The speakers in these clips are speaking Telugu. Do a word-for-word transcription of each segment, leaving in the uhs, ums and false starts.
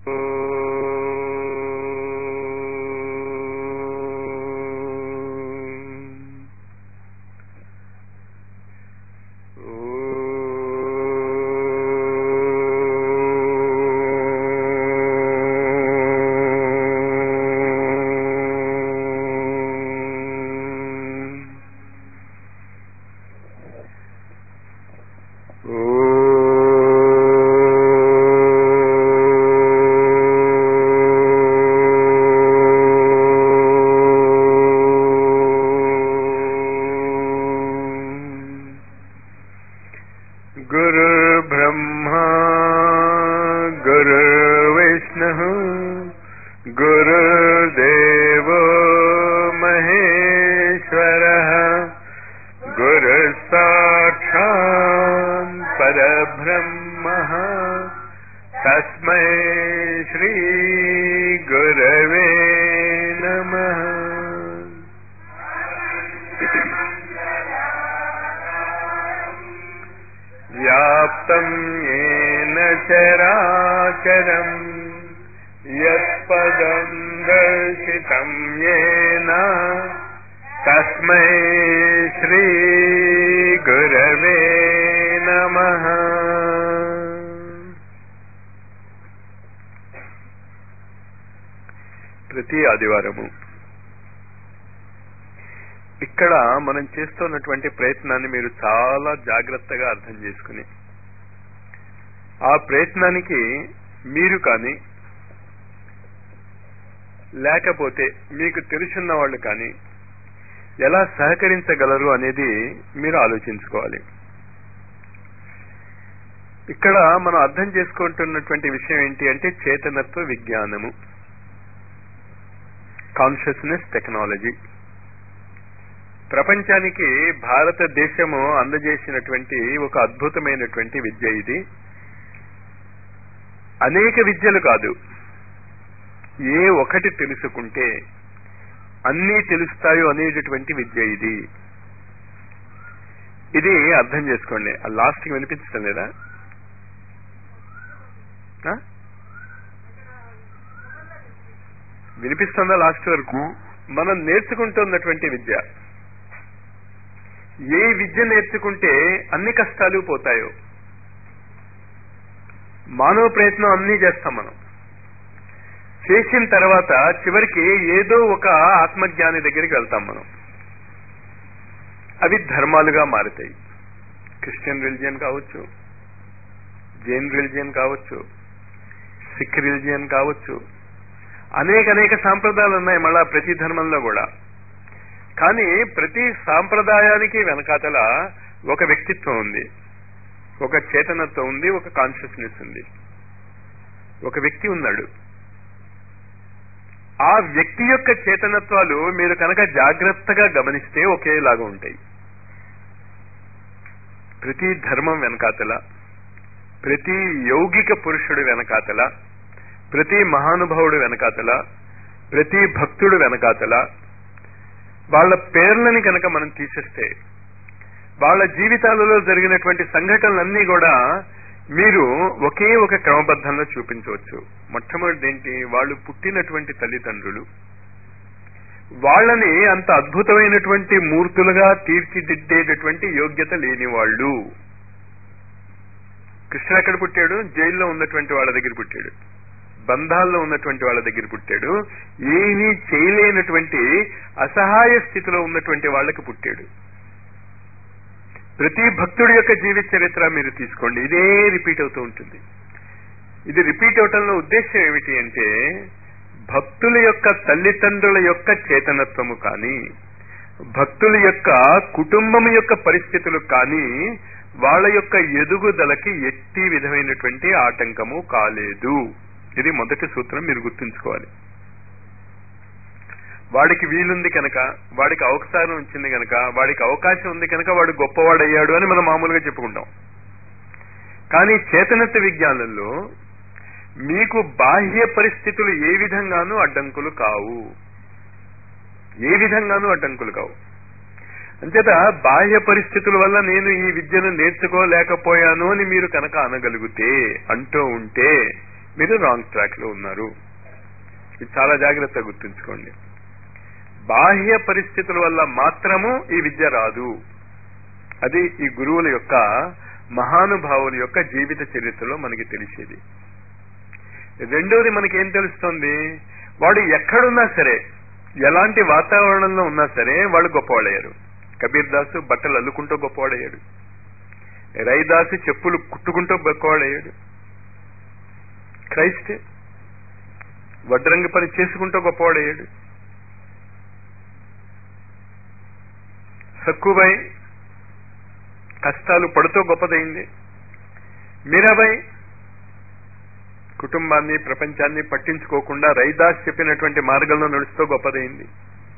ప్రతి ఆదివారము ఇక్కడ మనం చేస్తున్నటువంటి ప్రయత్నాన్ని మీరు చాలా జాగ్రత్తగా అర్థం చేసుకుని ఆ ప్రయత్నానికి మీరు కానీ లేకపోతే మీకు తెలుసున్న వాళ్ళు కానీ ఎలా సహకరించగలరు అనేది మీరు ఆలోచించుకోవాలి. ఇక్కడ మనం అర్థం చేసుకుంటున్నటువంటి విషయం ఏంటి అంటే చేతనత్వ విజ్ఞానము, కాన్షియస్నెస్ టెక్నాలజీ. ప్రపంచానికి భారతదేశము అందజేసినటువంటి ఒక అద్భుతమైనటువంటి విద్య ఇది. అనేక విద్యలు కాదు, ఏ ఒకటి తెలుసుకుంటే అన్నీ తెలుస్తాయో అనేటటువంటి విద్య ఇది. ఇది అర్థం చేసుకోండి. ఆ లాస్ట్కి వినిపించడం లేదా? వినిపిస్తుందా? లాస్ట్ వరకు మనం నేర్చుకుంటున్నటువంటి విద్య, ఏ విద్య నేర్చుకుంటే అన్ని కష్టాలు పోతాయో, మానవ ప్రయత్నం అన్నీ చేస్తాం మనం. చేసిన తర్వాత చివరికి ఏదో ఒక ఆత్మజ్ఞాని దగ్గరికి వెళ్తాం మనం. అవి ధర్మాలుగా మారుతాయి. క్రిస్టియన్ రిలిజియన్ కావచ్చు, జైన్ రిలిజియన్ కావచ్చు, సిక్ రిలిజియన్ కావచ్చు, అనేక అనేక సాంప్రదాయాలు ఉన్నాయి మళ్ళా ప్రతి ధర్మంలో కూడా. కానీ ప్రతి సాంప్రదాయానికి వెనకాతల ఒక వ్యక్తిత్వం ఉంది, ఒక చేతనత్వం ఉంది, ఒక కాన్షియస్నెస్ ఉంది, ఒక వ్యక్తి ఉన్నాడు. ఆ వ్యక్తి యొక్క చేతనత్వాలు మీరు కనుక జాగ్రత్తగా గమనిస్తే ఒకేలాగా ఉంటాయి. ప్రతి ధర్మం వెనకాతల, ప్రతి యౌగిక పురుషుడు వెనకాతల, ప్రతి మహానుభావుడు వెనకాతల, ప్రతి భక్తుడు వెనకాతల వాళ్ళ పేర్లని కనుక మనం తీసేస్తే వాళ్ళ జీవితాలలో జరిగినటువంటి సంఘటనలన్నీ కూడా మీరు ఒకే ఒక క్రమబద్ధంలో చూపించవచ్చు. మొట్టమొదటి ఏంటి? వాళ్ళు పుట్టినటువంటి తల్లిదండ్రులు వాళ్ళని అంత అద్భుతమైనటువంటి మూర్తులుగా తీర్చిదిద్దేటటువంటి యోగ్యత లేని వాళ్ళు. కృష్ణుడు ఎక్కడ పుట్టాడు? జైల్లో ఉన్నటువంటి వాళ్ళ దగ్గర పుట్టాడు, బంధాల్లో ఉన్నటువంటి వాళ్ళ దగ్గర పుట్టాడు, ఏమీ చేయలేనటువంటి అసహాయ స్థితిలో ఉన్నటువంటి వాళ్ళకి పుట్టాడు. ప్రతి భక్తుడి యొక్క జీవిత చరిత్ర మీరు తీసుకోండి, ఇదే రిపీట్ అవుతూ ఉంటుంది. ఇది రిపీట్ అవటంలో ఉద్దేశం ఏమిటి అంటే భక్తుల యొక్క తల్లిదండ్రుల యొక్క చేతనత్వము కానీ, భక్తుల యొక్క కుటుంబం యొక్క పరిస్థితులు కానీ వాళ్ళ యొక్క ఎదుగుదలకి ఎట్టి విధమైనటువంటి ఆటంకము కాలేదు. ఇది మొదటి సూత్రం, మీరు గుర్తుంచుకోవాలి. వాడికి వీలుంది కనుక, వాడికి అవకాశం వచ్చింది కనుక, వాడికి అవకాశం ఉంది కనుక వాడు గొప్పవాడయ్యాడు అని మనం మామూలుగా చెప్పుకుంటాం. కానీ చేతనత్వ విజ్ఞానంలో మీకు బాహ్య పరిస్థితులు ఏ విధంగానూ అడ్డంకులు కావు, ఏ విధంగానూ అడ్డంకులు కావు. అంచేత బాహ్య పరిస్థితుల వల్ల నేను ఈ విద్యను నేర్చుకోలేకపోయాను అని మీరు కనుక అనగలిగితే, అంటూ ఉంటే మీరు రాంగ్ ట్రాక్ లో ఉన్నారు. ఇది చాలా జాగ్రత్తగా గుర్తుంచుకోండి. బాహ్య పరిస్థితుల వల్ల మాత్రము ఈ విద్య రాదు. అది ఈ గురువుల యొక్క, మహానుభావుల యొక్క జీవిత చరిత్రలో మనకి తెలిసేది. రెండోది మనకేం తెలుస్తుంది, వాడు ఎక్కడున్నా సరే, ఎలాంటి వాతావరణంలో ఉన్నా సరే వాళ్ళు గొప్పవాళ్ళయ్యారు. కబీర్ దాసు బట్టలు అల్లుకుంటూ గొప్పవాడయ్యాడు. రైదాసు చెప్పులు కుట్టుకుంటూ గొప్పవాడయ్యాడు. క్రైస్ట్ వడ్రంగి పని చేసుకుంటూ గొప్పవాడయ్యాడు. సక్కుబాయి కష్టాలు పడుతూ గొప్పదైంది. మీరాబాయి కుటుంబాన్ని, ప్రపంచాన్ని పట్టించుకోకుండా రైదాస్ చెప్పినటువంటి మార్గంలో నడుస్తూ గొప్పదైంది.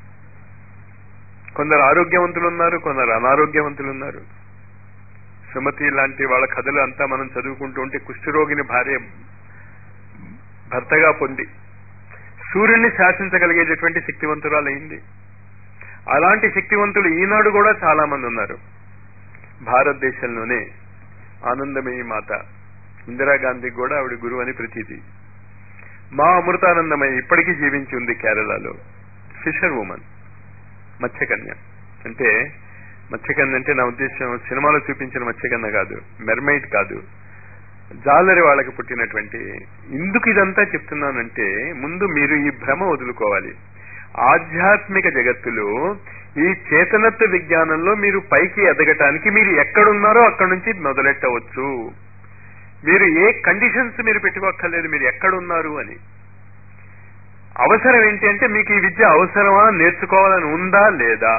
కొందరు ఆరోగ్యవంతులు ఉన్నారు, కొందరు అనారోగ్యవంతులు ఉన్నారు. సుమతి లాంటి వాళ్ళ కథలు అంతా మనం చదువుకుంటూ ఉంటే కుష్ఠరోగిని భార్య భర్తగా పొంది సూర్యుడిని శాసించగలిగేటటువంటి శక్తివంతురాలైంది. అలాంటి శక్తివంతులు ఈనాడు కూడా చాలా మంది ఉన్నారు. భారతదేశంలోనే ఆనందమయి మాత ఇందిరాగాంధీకి కూడా ఆవిడ గురువు అని ప్రతీతి. మా అమృతానందమయ్య ఇప్పటికీ జీవించి ఉంది కేరళలో. ఫిషర్ ఉమెన్, మత్స్యకన్య. అంటే మత్స్యకన్య అంటే నా ఉద్దేశం సినిమాలో చూపించిన మత్స్యకన్య కాదు, మెర్మైడ్ కాదు, జాలరి వాళ్ళకి పుట్టినటువంటి. ఎందుకు ఇదంతా చెప్తున్నానంటే, ముందు మీరు ఈ భ్రమ వదులుకోవాలి. ఆధ్యాత్మిక జగత్తులో ఈ చేతనత్వ విజ్ఞానంలో మీరు పైకి ఎదగటానికి మీరు ఎక్కడున్నారో అక్కడి నుంచి మొదలెట్టవచ్చు. మీరు ఏ కండిషన్స్ మీరు పెట్టుకోక్కర్లేదు, మీరు ఎక్కడున్నారు అని. అవసరం ఏంటి అంటే, మీకు ఈ విద్య అవసరమా, నేర్చుకోవాలని ఉందా లేదా,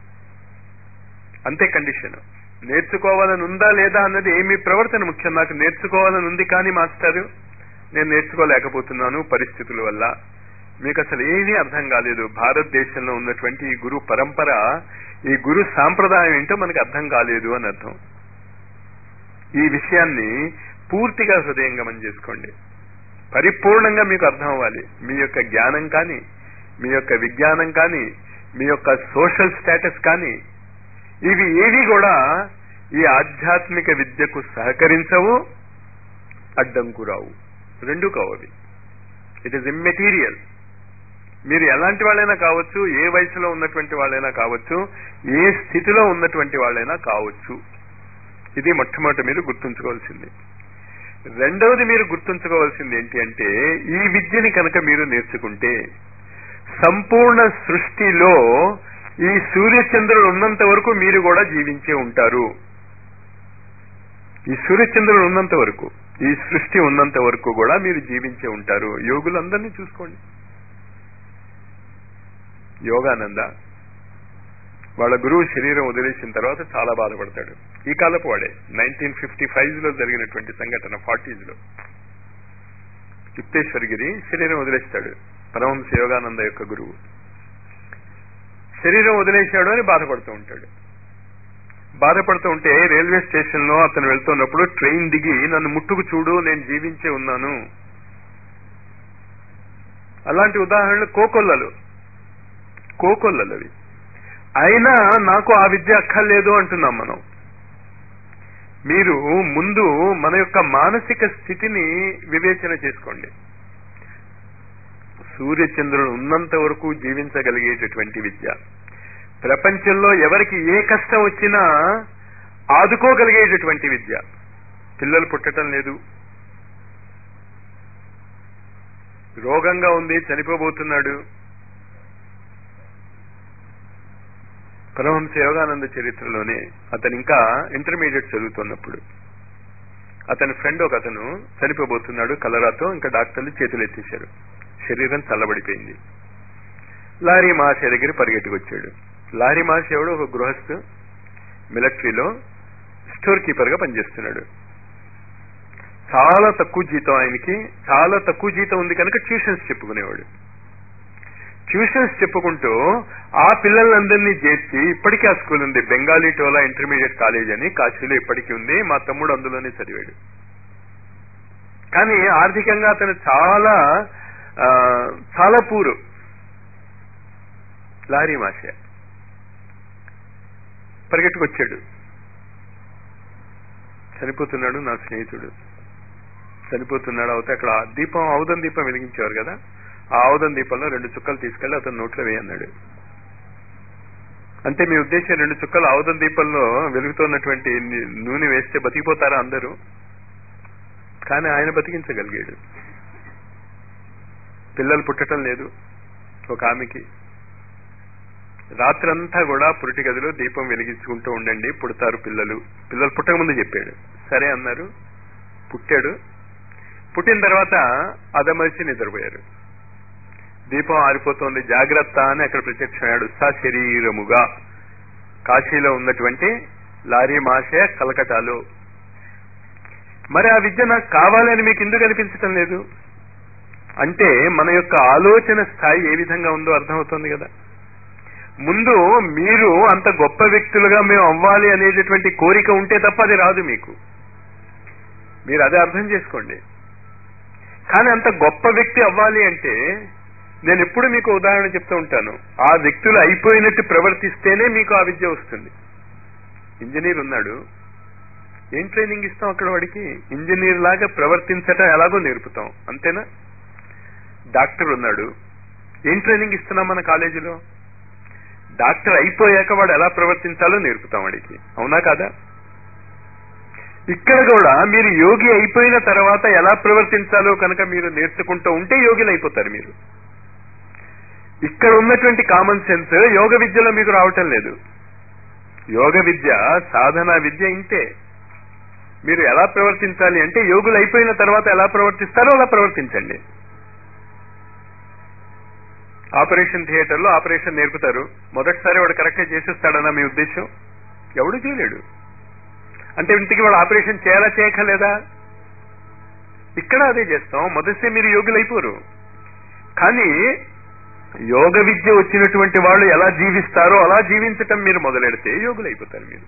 అంతే కండిషన్. నేర్చుకోవాలని ఉందా లేదా అన్నది ఏమి ప్రవర్తన ముఖ్యం. నాకు నేర్చుకోవాలని ఉంది కానీ మాస్టారు నేను నేర్చుకోలేకపోతున్నాను పరిస్థితుల వల్ల. మీకు అసలు ఏమీ అర్థం కాలేదు. భారతదేశంలో ఉన్నటువంటి ఈ గురు పరంపర, ఈ గురు సాంప్రదాయం ఏంటో మనకు అర్థం కాలేదు అని అర్థం. ఈ విషయాన్ని పూర్తిగా హృదయంగమం చేసుకోండి. పరిపూర్ణంగా మీకు అర్థం అవ్వాలి. మీ యొక్క జ్ఞానం కానీ, మీ యొక్క విజ్ఞానం కానీ, మీ యొక్క సోషల్ స్టేటస్ కానీ, ఇవి ఏవి కూడా ఈ ఆధ్యాత్మిక విద్యకు సహకరించవు, అడ్డంకు రావు. రెండు కావవి. It is immaterial. మీరు ఎలాంటి వాళ్ళైనా కావచ్చు, ఏ వయసులో ఉన్నటువంటి వాళ్ళైనా కావచ్చు, ఏ స్థితిలో ఉన్నటువంటి వాళ్ళైనా కావచ్చు. ఇది మొట్టమొదటి మీరు గుర్తుంచుకోవాల్సింది. రెండవది మీరు గుర్తుంచుకోవాల్సింది ఏంటి అంటే, ఈ విద్యని కనుక మీరు నేర్చుకుంటే సంపూర్ణ సృష్టిలో ఈ సూర్యచంద్రులు ఉన్నంత వరకు మీరు కూడా జీవించే ఉంటారు. ఈ సూర్యచంద్రులు ఉన్నంత వరకు, ఈ సృష్టి ఉన్నంత వరకు కూడా మీరు జీవించే ఉంటారు. యోగులందరినీ చూసుకోండి. యోగానంద వాళ్ళ గురువు శరీరం వదిలేసిన తర్వాత చాలా బాధపడతాడు. ఈ కాలపు వాడే, నైన్టీన్ ఫిఫ్టీ ఫైవ్ లో జరిగినటువంటి సంఘటన. ఫార్టీస్ లో యుక్తేశ్వరగిరి శరీరం వదిలేస్తాడు. పరమహంస యోగానంద యొక్క గురువు శరీరం వదిలేశాడు అని బాధపడుతూ ఉంటాడు. బాధపడుతూ ఉంటే రైల్వే స్టేషన్ లో అతను వెళ్తున్నప్పుడు ట్రైన్ దిగి, నన్ను ముట్టుకు చూడు, నేను జీవించే ఉన్నాను. అలాంటి ఉదాహరణలు కోకొల్లలు కోకొల్లలవి అయినా నాకు ఆ విద్య అక్కర్లేదు అంటున్నాం మనం. మీరు ముందు మన యొక్క మానసిక స్థితిని వివేచన చేసుకోండి. సూర్యచంద్రులు ఉన్నంత వరకు జీవించగలిగేటటువంటి విద్య, ప్రపంచంలో ఎవరికి ఏ కష్టం వచ్చినా ఆదుకోగలిగేటటువంటి విద్య. పిల్లలు పుట్టడం లేదు, రోగంగా ఉంది, చనిపోబోతున్నాడు. పరమహంస యోగానంద చరిత్రలోనే అతను ఇంకా ఇంటర్మీడియట్ చదువుతున్నప్పుడు అతని ఫ్రెండ్ ఒక అతను చనిపోబోతున్నాడు కలరాతో. ఇంకా డాక్టర్లు చేతులు ఎత్తేశారు, శరీరం చల్లబడిపోయింది. లారీ మహాశయ దగ్గర పరిగెట్టుకొచ్చాడు. లారీ మహాశయ ఎవడు ఒక గృహస్థు, మిలిటరీలో స్టోర్ కీపర్ గా పనిచేస్తున్నాడు. చాలా తక్కువ జీతం ఆయనకి, చాలా తక్కువ జీతం ఉంది కనుక ట్యూషన్స్ చెప్పుకునేవాడు. ట్యూషన్స్ చెప్పుకుంటూ ఆ పిల్లలందరినీ చేర్చి, ఇప్పటికీ ఆ స్కూల్ ఉంది, బెంగాలీ టోలా ఇంటర్మీడియట్ కాలేజ్ అని కాశీలో ఇప్పటికీ ఉంది. మా తమ్ముడు అందులోనే చదివాడు. కానీ ఆర్థికంగా అతను చాలా చాలా పూరు. లారీ మాషయ పరిగెట్టుకొచ్చాడు. చనిపోతున్నాడు నా స్నేహితుడు. చనిపోతున్నాడు అవుతే అక్కడ దీపం ఆవుదం దీపం వెలిగించేవారు కదా, ఆ ఆవుదం దీపంలో రెండు చుక్కలు తీసుకెళ్లి అతను నోట్లో వేయన్నాడు. అంటే మీ ఉద్దేశం రెండు చుక్కలు ఆవుదం దీపంలో వెలుగుతున్నటువంటి నూనె వేస్తే బతికిపోతారా అందరూ? కానీ ఆయన బతికించగలిగాడు. పిల్లలు పుట్టడం లేదు ఒక ఆమెకి. రాత్రంతా కూడా పురిటి గదిలో దీపం వెలిగించుకుంటూ ఉండండి, పుడతారు పిల్లలు. పిల్లలు పుట్టక ముందు చెప్పాడు. సరే అన్నారు. పుట్టాడు. పుట్టిన తర్వాత అదమరిచి నిద్రపోయారు. దీపం ఆరిపోతోంది, జాగ్రత్త అని అక్కడ ప్రత్యక్షమయ్యాడు సశరీరముగా. కాశీలో ఉన్నటువంటి లారీ మాషే కలకటాలో. మరి ఆ విద్య నాకు కావాలని మీకు ఎందుకు అనిపించటం లేదు అంటే మన యొక్క ఆలోచన స్థాయి ఏ విధంగా ఉందో అర్థమవుతోంది కదా. ముందు మీరు అంత గొప్ప వ్యక్తులుగా మేము అవ్వాలి అనేటటువంటి కోరిక ఉంటే తప్ప అది రాదు మీకు. మీరు అదే అర్థం చేసుకోండి. కానీ అంత గొప్ప వ్యక్తి అవ్వాలి అంటే నేను ఎప్పుడు మీకు ఉదాహరణ చెప్తూ ఉంటాను, ఆ వ్యక్తులు అయిపోయినట్టు ప్రవర్తిస్తేనే మీకు ఆ విద్య వస్తుంది. ఇంజనీర్ ఉన్నాడు, ఏం ట్రైనింగ్ ఇస్తాం అక్కడ వాడికి? ఇంజనీర్ లాగా ప్రవర్తించటం ఎలాగో నేర్పుతాం, అంతేనా? డాక్టర్ ఉన్నాడు, ఏం ట్రైనింగ్ ఇస్తున్నాం మన కాలేజీలో? డాక్టర్ అయిపోయాక వాడు ఎలా ప్రవర్తించాలో నేర్పుతాం వాడికి, అవునా కాదా? ఇక్కడ కూడా మీరు యోగి అయిపోయిన తర్వాత ఎలా ప్రవర్తించాలో కనుక మీరు నేర్చుకుంటూ ఉంటే యోగిలు అయిపోతారు మీరు. ఇక్కడ ఉన్నటువంటి కామన్ సెన్స్ యోగ విద్యలో మీకు రావటం లేదు. యోగ విద్య సాధన విద్య ఇంతే. మీరు ఎలా ప్రవర్తించాలి అంటే యోగులు అయిపోయిన తర్వాత ఎలా ప్రవర్తిస్తారో అలా ప్రవర్తించండి. ఆపరేషన్ థియేటర్లో ఆపరేషన్ నేర్పుతారు, మొదటిసారి వాడు కరెక్ట్గా చేసేస్తాడన్నా మీ ఉద్దేశం? ఎవడు చేయలేడు. అంటే ఇంటికి వాడు ఆపరేషన్ చేయాలా చేయక్కర్లేదా? ఇక్కడ అదే చేస్తాం. మొదటిసారి మీరు యోగులు అయిపోరు. కానీ యోగ విద్య వచ్చినటువంటి వాళ్ళు ఎలా జీవిస్తారో అలా జీవించటం మీరు మొదలెడితే యోగులు అయిపోతారు మీరు.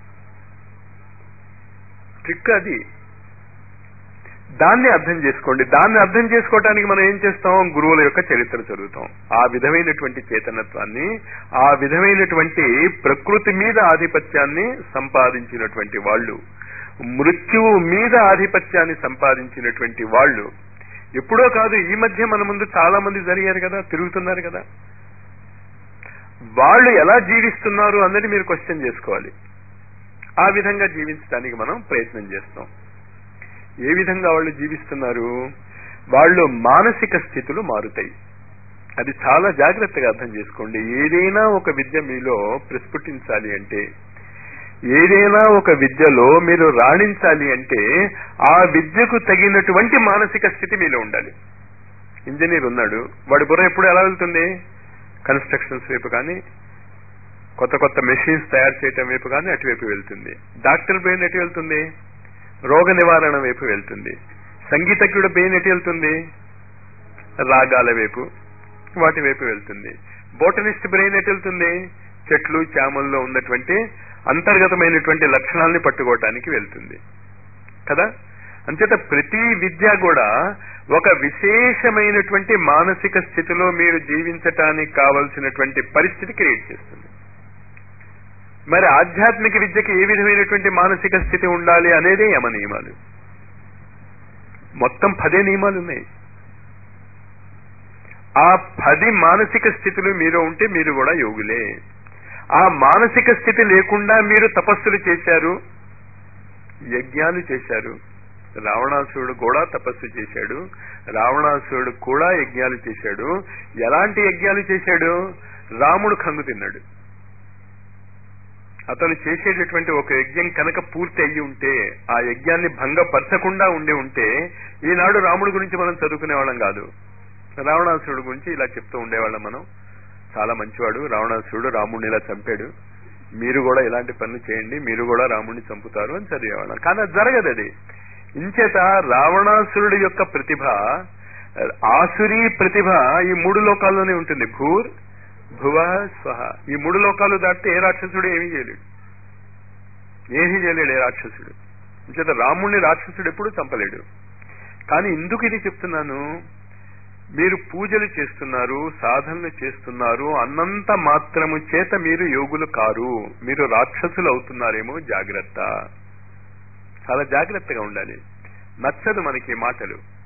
ట్రిక్ అది. దాన్ని అర్థం చేసుకోండి. దాన్ని అర్థం చేసుకోవటానికి మనం ఏం చేస్తాం? గురువుల యొక్క చరిత్ర చదువుతాం. ఆ విధమైనటువంటి చేతనత్వాన్ని, ఆ విధమైనటువంటి ప్రకృతి మీద ఆధిపత్యాన్ని సంపాదించినటువంటి వాళ్ళు, మృత్యువు మీద ఆధిపత్యాన్ని సంపాదించినటువంటి వాళ్ళు ఎప్పుడో కాదు, ఈ మధ్య మన ముందు చాలా మంది జరిగారు కదా, తిరుగుతున్నారు కదా. వాళ్ళు ఎలా జీవిస్తున్నారు అన్నది మీరు క్వశ్చన్ చేసుకోవాలి. ఆ విధంగా జీవించడానికి మనం ప్రయత్నం చేస్తాం. ఏ విధంగా వాళ్ళు జీవిస్తున్నారు? వాళ్ళు మానసిక స్థితులు మారుతాయి. అది చాలా జాగ్రత్తగా అర్థం చేసుకోండి. ఏదైనా ఒక విద్య మీలో ప్రస్ఫుటించాలి అంటే, ఏదైనా ఒక విద్యలో మీరు రాణించాలి అంటే ఆ విద్యకు తగినటువంటి మానసిక స్థితి మీలో ఉండాలి. ఇంజనీర్ ఉన్నాడు, వాడి బుర్ర ఎప్పుడు ఎలా వెళ్తుంది? కన్స్ట్రక్షన్స్ వైపు కానీ, కొత్త కొత్త మెషిన్స్ తయారు చేయటం వైపు కానీ అటువైపు వెళ్తుంది. డాక్టర్ బ్రెయిన్ ఎటు వెళ్తుంది? రోగ నివారణ వైపు వెళ్తుంది. సంగీతజ్ఞుడు బ్రెయిన్ ఎటు వెళ్తుంది? రాగాల వైపు, వాటి వైపు వెళ్తుంది. బోటనిస్ట్ బ్రెయిన్ ఎటు వెళ్తుంది? చెట్లు చేమల్లో ఉన్నటువంటి అంతర్గతమైనటువంటి లక్షణాలని పట్టుకోవటానికి వెళ్తుంది కదా. అంచేత ప్రతి విద్య కూడా ఒక విశేషమైనటువంటి మానసిక స్థితిలో మీరు జీవించటానికి కావలసినటువంటి పరిస్థితి క్రియేట్ చేస్తుంది. మరి ఆధ్యాత్మిక విద్యకి ఏ విధమైనటువంటి మానసిక స్థితి ఉండాలి అనేదే యమ నియమాలు. మొత్తం పదే నియమాలు ఉన్నాయి. ఆ పది మానసిక స్థితులు మీలో ఉంటే మీరు కూడా యోగులే. ఆ మానసిక స్థితి లేకుండా మీరు తపస్సులు చేశారు, యజ్ఞాలు చేశారు. రావణాసురుడు కూడా తపస్సు చేశాడు, రావణాసురుడు కూడా యజ్ఞాలు చేశాడు. ఎలాంటి యజ్ఞాలు చేశాడు? రాముడు కంగు తిన్నాడు. అతను చేసేటటువంటి ఒక యజ్ఞం కనుక పూర్తి అయ్యి ఉంటే, ఆ యజ్ఞాన్ని భంగపరచకుండా ఉండి ఉంటే, ఈనాడు రాముడి గురించి మనం చదువుకునే వాళ్ళం కాదు. రావణాసురుడు గురించి ఇలా చెప్తూ ఉండేవాళ్ళం మనం. చాలా మంచివాడు రావణాసురుడు, రాముడిని ఇలా చంపాడు, మీరు కూడా ఇలాంటి పనులు చేయండి, మీరు కూడా రాముడిని చంపుతారు అని చదివేవాళ్ళం. కానీ అది జరగదు. అది ఇంచేత రావణాసురుడి యొక్క ప్రతిభ, ఆసురీ ప్రతిభ ఈ మూడు లోకాల్లోనే ఉంటుంది. భూర్ భువ స్వహ. ఈ మూడు లోకాలు దాటితే ఏ రాక్షసుడు ఏమీ చేయలేడు, ఏమీ చేయలేడు ఏ రాక్షసుడు. ఇంచేత రాముడిని రాక్షసుడు ఎప్పుడూ చంపలేడు. కానీ ఎందుకు ఇది చెప్తున్నాను? మీరు పూజలు చేస్తున్నారు, సాధనలు చేస్తున్నారు అన్నంత మాత్రము చేత మీరు యోగులు కారు, మీరు రాక్షసులు అవుతున్నారేమో. జాగ్రత్త, చాలా జాగ్రత్తగా ఉండాలి. నచ్చదు మనకి మాటలు.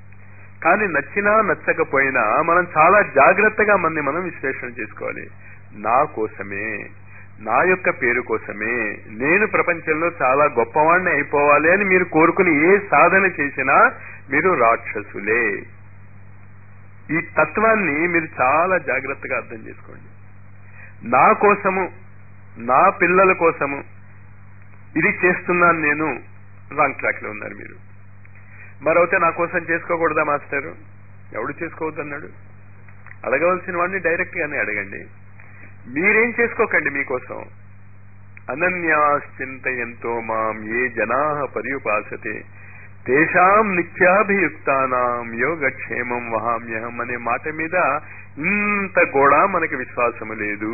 కానీ నచ్చినా నచ్చకపోయినా మనం చాలా జాగ్రత్తగా మనని మనం విశ్లేషణ చేసుకోవాలి. నా కోసమే, నా యొక్క పేరు కోసమే, నేను ప్రపంచంలో చాలా గొప్పవాణ్ణి అయిపోవాలి అని మీరు కోరుకుని ఏ సాధన చేసినా మీరు రాక్షసులే. ఈ తత్వాన్ని మీరు చాలా జాగ్రత్తగా అర్థం చేసుకోండి. నా కోసము, నా పిల్లల కోసము ఇది చేస్తున్నాను నేను, రాంగ్ ట్రాక్ లో ఉన్నారు మీరు. మరొకటి నా కోసం చేసుకోకూడదా మాస్టారు? ఎవడు చేసుకోవద్దన్నాడు? అడగవలసిన వాడిని డైరెక్ట్ గానే అడగండి. మీరేం చేసుకోకండి మీకోసం. అనన్యాశ్చింతయంతో మాం ఏ జనాః పర్యుపాసతే తేషాం నిత్యాభియుక్తానాం యోగక్షేమం వహామ్యహం అనే మాట మీద ఇంత కూడా మనకి విశ్వాసము లేదు.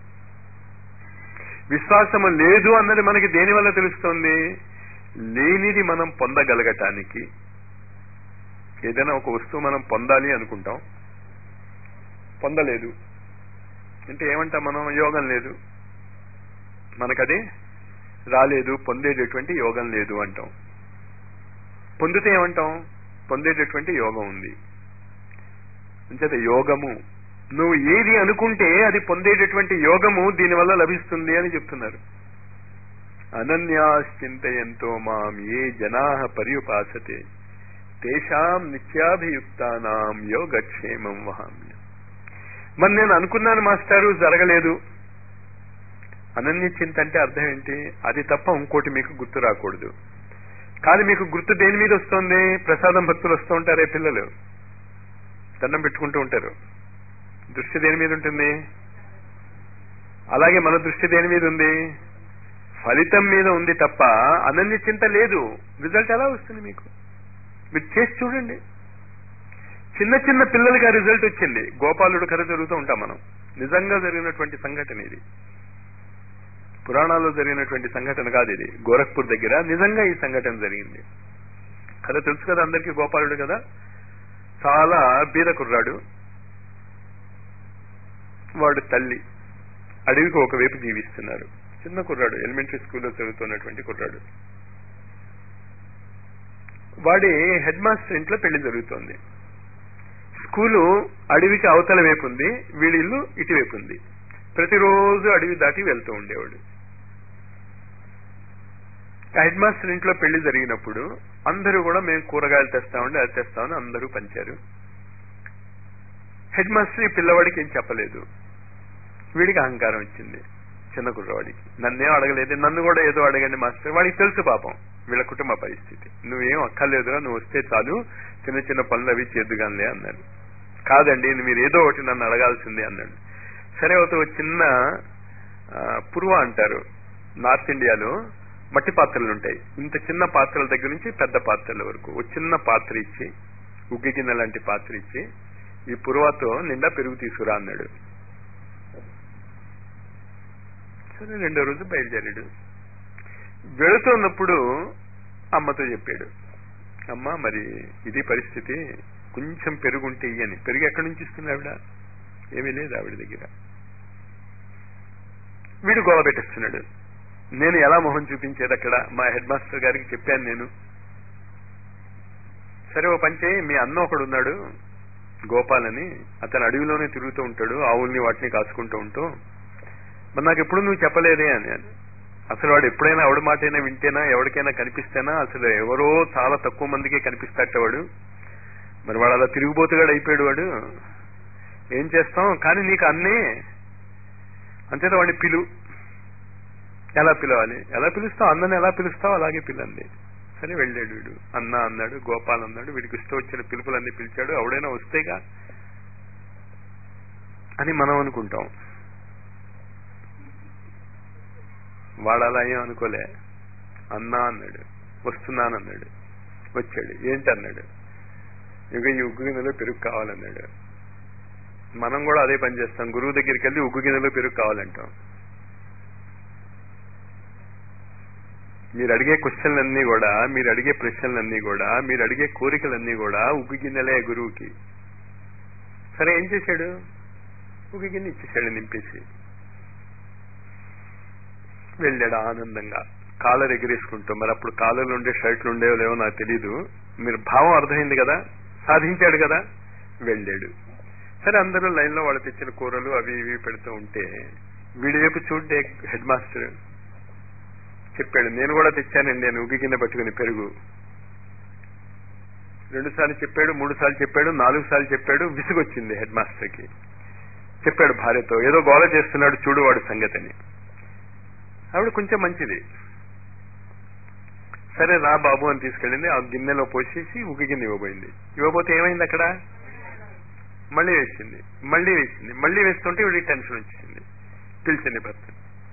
విశ్వాసము లేదు అన్నది మనకి దేని వల్ల తెలుస్తోంది? లేనిది మనం పొందగలగటానికి. ఏదైనా ఒక వస్తువు మనం పొందాలి అనుకుంటాం, పొందలేదు అంటే ఏమంటాం మనం? యోగం లేదు, మనకది రాలేదు, పొందేటటువంటి యోగం లేదు అంటాం. పొందితే ఏమంటాం? పొందేటటువంటి యోగం ఉంది. అంచేత యోగము, నువ్వు ఏది అనుకుంటే అది పొందేటటువంటి యోగము దీనివల్ల లభిస్తుంది అని చెప్తున్నారు. అనన్యాశ్చింతయంతో మాం ఏ జనాః పర్యుపాసతే తేషాం నిత్యాభియుక్తానాం యోగక్షేమం వహామ్య. మరి నేను అనుకున్నాను మాస్టారు, జరగలేదు. అనన్య చింత అంటే అర్థం ఏంటి? అది తప్ప ఇంకోటి మీకు గుర్తు రాకూడదు. కానీ మీకు గుర్తు దేని మీద వస్తుంది? ప్రసాదం భక్తులు వస్తూ ఉంటారే పిల్లలు, దండం పెట్టుకుంటూ ఉంటారు. దృష్టి దేని మీద ఉంటుంది? అలాగే మన దృష్టి దేని మీద ఉంది? ఫలితం మీద ఉంది తప్ప అనన్య చింత లేదు. రిజల్ట్ ఎలా వస్తుంది మీకు? మీరు చేసి చూడండి. చిన్న చిన్న పిల్లలకి ఆ రిజల్ట్ వచ్చింది. గోపాలుడు కథ జరుగుతూ ఉంటాం మనం. నిజంగా జరిగినటువంటి సంఘటన ఇది, పురాణాల్లో జరిగినటువంటి సంఘటన కాదు ఇది. గోరఖ్పూర్ దగ్గర నిజంగా ఈ సంఘటన జరిగింది. కథ తెలుసు కదా అందరికీ, గోపాలుడు కదా. చాలా బీద కుర్రాడు వాడు. తల్లి అడవికి ఒకవైపు జీవిస్తున్నారు. చిన్న కుర్రాడు, ఎలిమెంటరీ స్కూల్లో చదువుతున్నటువంటి కుర్రాడు. వాడి హెడ్ మాస్టర్ ఇంట్లో పెళ్లి జరుగుతోంది. స్కూలు అడవికి అవతల వైపు ఉంది, వీడి ఇల్లు ఇటువైపు ఉంది. ప్రతిరోజు అడవి దాటి వెళ్తూ ఉండేవాడు. హెడ్ మాస్టర్ ఇంట్లో పెళ్లి జరిగినప్పుడు అందరూ కూడా మేము కూరగాయలు తెస్తామండి, అది తెస్తామని అందరూ పంచారు. హెడ్ మాస్టర్ ఈ పిల్లవాడికి ఏం చెప్పలేదు. వీడికి అహంకారం వచ్చింది, చిన్న కుర్రవాడికి. నన్నేం అడగలేదు, నన్ను కూడా ఏదో అడగండి మాస్టర్. వాడికి తెలుసు పాపం వీళ్ళ కుటుంబ పరిస్థితి. నువ్వేం అక్కర్లేదురా, నువ్వు వస్తే చాలు, చిన్న చిన్న పనులు అవి చేద్దుగానిలే అన్నాడు. కాదండి, మీరు ఏదో ఒకటి నన్ను అడగాల్సిందే అన్నాడు. సరే, ఒక చిన్న పురువ అంటారు నార్త్ ఇండియాలో, మట్టి పాత్రలు ఉంటాయి. ఇంత చిన్న పాత్రల దగ్గర నుంచి పెద్ద పాత్రల వరకు ఒక చిన్న పాత్ర ఇచ్చి, ఉగ్గి గిన్నె లాంటి పాత్ర ఇచ్చి, ఈ పురువాతో నిండా పెరుగు తీసుకురా అన్నాడు. సరే, రెండో రోజు బయలుదేరాడు. వెళుతున్నప్పుడు అమ్మతో చెప్పాడు, అమ్మ మరి ఇది పరిస్థితి, కొంచెం పెరుగుంటే ఇయ్యని. పెరుగు ఎక్కడి నుంచి ఇస్తుంది ఆవిడ? ఏమీ లేదు ఆవిడ దగ్గర. వీడు గోల పెట్టేస్తున్నాడు. నేను ఎలా మొహం చూపించేది అక్కడ? మా హెడ్ మాస్టర్ గారికి చెప్పాను నేను. సరే, ఓ పంచే, మీ అన్న ఒకడు ఉన్నాడు గోపాల్ అని, అతను అడవిలోనే తిరుగుతూ ఉంటాడు, ఆవుల్ని వాటిని కాసుకుంటూ ఉంటూ. మరి నాకు ఎప్పుడు నువ్వు చెప్పలేదే అని. అసలు వాడు ఎప్పుడైనా ఎవడి మాటైనా వింటేనా, ఎవరికైనా కనిపిస్తేనా? అసలు ఎవరో చాలా తక్కువ మందికే కనిపిస్తాట వాడు. మరి వాడు అలా తిరిగిపోతుగాడు అయిపోయాడు వాడు. ఏం చేస్తాం? కానీ నీకు అన్నే అంతేత వాడిని పిలు. ఎలా పిలవాలి? ఎలా పిలుస్తావు? అన్నని ఎలా పిలుస్తావు అలాగే పిల్లండి. సరే, వెళ్ళాడు వీడు. అన్న అన్నాడు, గోపాల్ అన్నాడు. వీడికి ఇష్టం వచ్చిన పిలుపులన్నీ పిలిచాడు. ఎవడైనా వస్తేగా అని మనం అనుకుంటాం. వాడు అలా ఏం అనుకోలే. అన్నా అన్నాడు, వస్తున్నానన్నాడు. వచ్చాడు. ఏంటన్నాడు? ఇక ఈ ఉగ్గు గిన్నెలో పెరుగు కావాలన్నాడు. మనం కూడా అదే పని చేస్తాం. గురువు దగ్గరికి వెళ్ళి ఉగ్గు గిన్నెలో పెరుగు కావాలంటాం. మీరు అడిగే క్వశ్చన్లన్నీ కూడా, మీరు అడిగే ప్రశ్నలన్నీ కూడా, మీరు అడిగే కోరికలన్నీ కూడా ఉగ్గు గిన్నెలే గురువుకి. సరే, ఏం చేశాడు? ఉగ్గు గిన్నె ఇచ్చేసాడు నింపేసి. వెళ్ళాడు ఆనందంగా, కాలర్ ఎగిరేసుకుంటూ. మరి అప్పుడు కాలర్లు ఉండే షర్ట్లు ఉండేవో లేవో నాకు తెలీదు. మీరు భావం అర్థమైంది కదా. సాధించాడు కదా, వెళ్ళాడు. సరే అందరూ లైన్లో వాళ్ళు తెచ్చిన కూరలు అవి ఇవి పెడుతూ ఉంటే వీడి వైపు చూడ్డే హెడ్ మాస్టర్ చెప్పాడు, నేను కూడా తెచ్చానండి నేను ఉగ్గి కింద పట్టుకుని పెరుగు. రెండు సార్లు చెప్పాడు, మూడు సార్లు చెప్పాడు, నాలుగు సార్లు చెప్పాడు. విసుగొచ్చింది హెడ్ మాస్టర్కి. చెప్పాడు భార్యతో, ఏదో గోల చేస్తున్నాడు చూడు వాడు సంగతిని. ఆవిడ కొంచెం మంచిది, సరే రా బాబు అని తీసుకెళ్ళింది. ఆ గిన్నెలో పోసేసి ఉగ్గి గిన్నె ఇవ్వబోయింది. ఇవ్వబోతే ఏమైంది అక్కడ, మళ్ళీ వేసింది, మళ్ళీ వేసింది, మళ్ళీ వేస్తుంటే వీడికి టెన్షన్ వచ్చింది. పిలిచింది భర్త.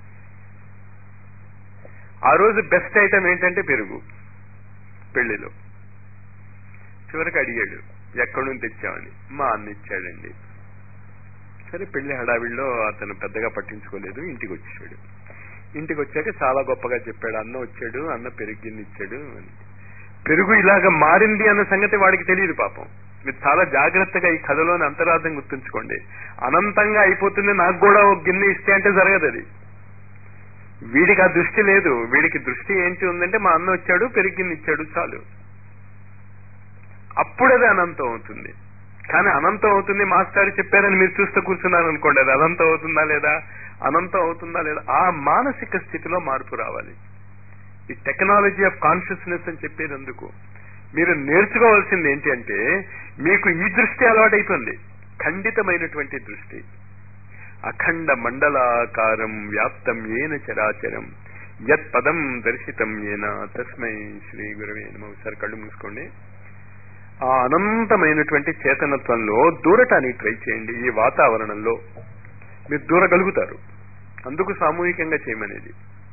ఆ రోజు బెస్ట్ ఐటమ్ ఏంటంటే పెరుగు పెళ్లిలో. చివరికి అడిగాడు ఎక్కడి నుంచి తెచ్చామని. మా అన్న ఇచ్చాడండి. సరే పెళ్లి హడావిడిలో అతను పెద్దగా పట్టించుకోలేదు, ఇంటికి వచ్చాడు. ఇంటికి వచ్చాక చాలా గొప్పగా చెప్పాడు, అన్న వచ్చాడు, అన్న పెరుగు గిన్నె ఇచ్చాడు అని. పెరుగు ఇలాగ మారింది అన్న సంగతి వాడికి తెలియదు పాపం. మీరు చాలా జాగ్రత్తగా ఈ కథలోని అంతరార్థం గుర్తుంచుకోండి. అనంతంగా అయిపోతుంది నాకు కూడా ఒక గిన్నె ఇస్తే అంటే జరగదు అది. వీడికి ఆ దృష్టి లేదు. వీడికి దృష్టి ఏంటి ఉందంటే మా అన్న వచ్చాడు పెరుగు గిన్నె ఇచ్చాడు చాలు. అప్పుడది అనంతం అవుతుంది. కానీ అనంతం అవుతుంది మాస్టర్ చెప్పారని మీరు చూస్తూ కూర్చున్నారు అనుకోండి, అది అనంతం అవుతుందా లేదా, అనంతం అవుతుందా లేదా. ఆ మానసిక స్థితిలో మార్పు రావాలి. ఈ టెక్నాలజీ ఆఫ్ కాన్షియస్నెస్ అని చెప్పేది అందుకు. మీరు నేర్చుకోవాల్సింది ఏంటి అంటే, మీకు ఈ దృష్టి అలవాటైపోయింది, ఖండితమైనటువంటి దృష్టి. అఖండ మండలాకారం వ్యాప్తం ఏన చరాచరం యత్ పదం దర్శితం ఏన తస్మై శ్రీ గురవే నమః. ఒకసారి కళ్ళు మూసుకోండి. ఆ అనంతమైనటువంటి చేతనత్వంలో దూరటానికి ట్రై చేయండి. ఈ వాతావరణంలో మీరు దూరగలుగుతారు. అందుకు సామూహికంగా చేయమనేది.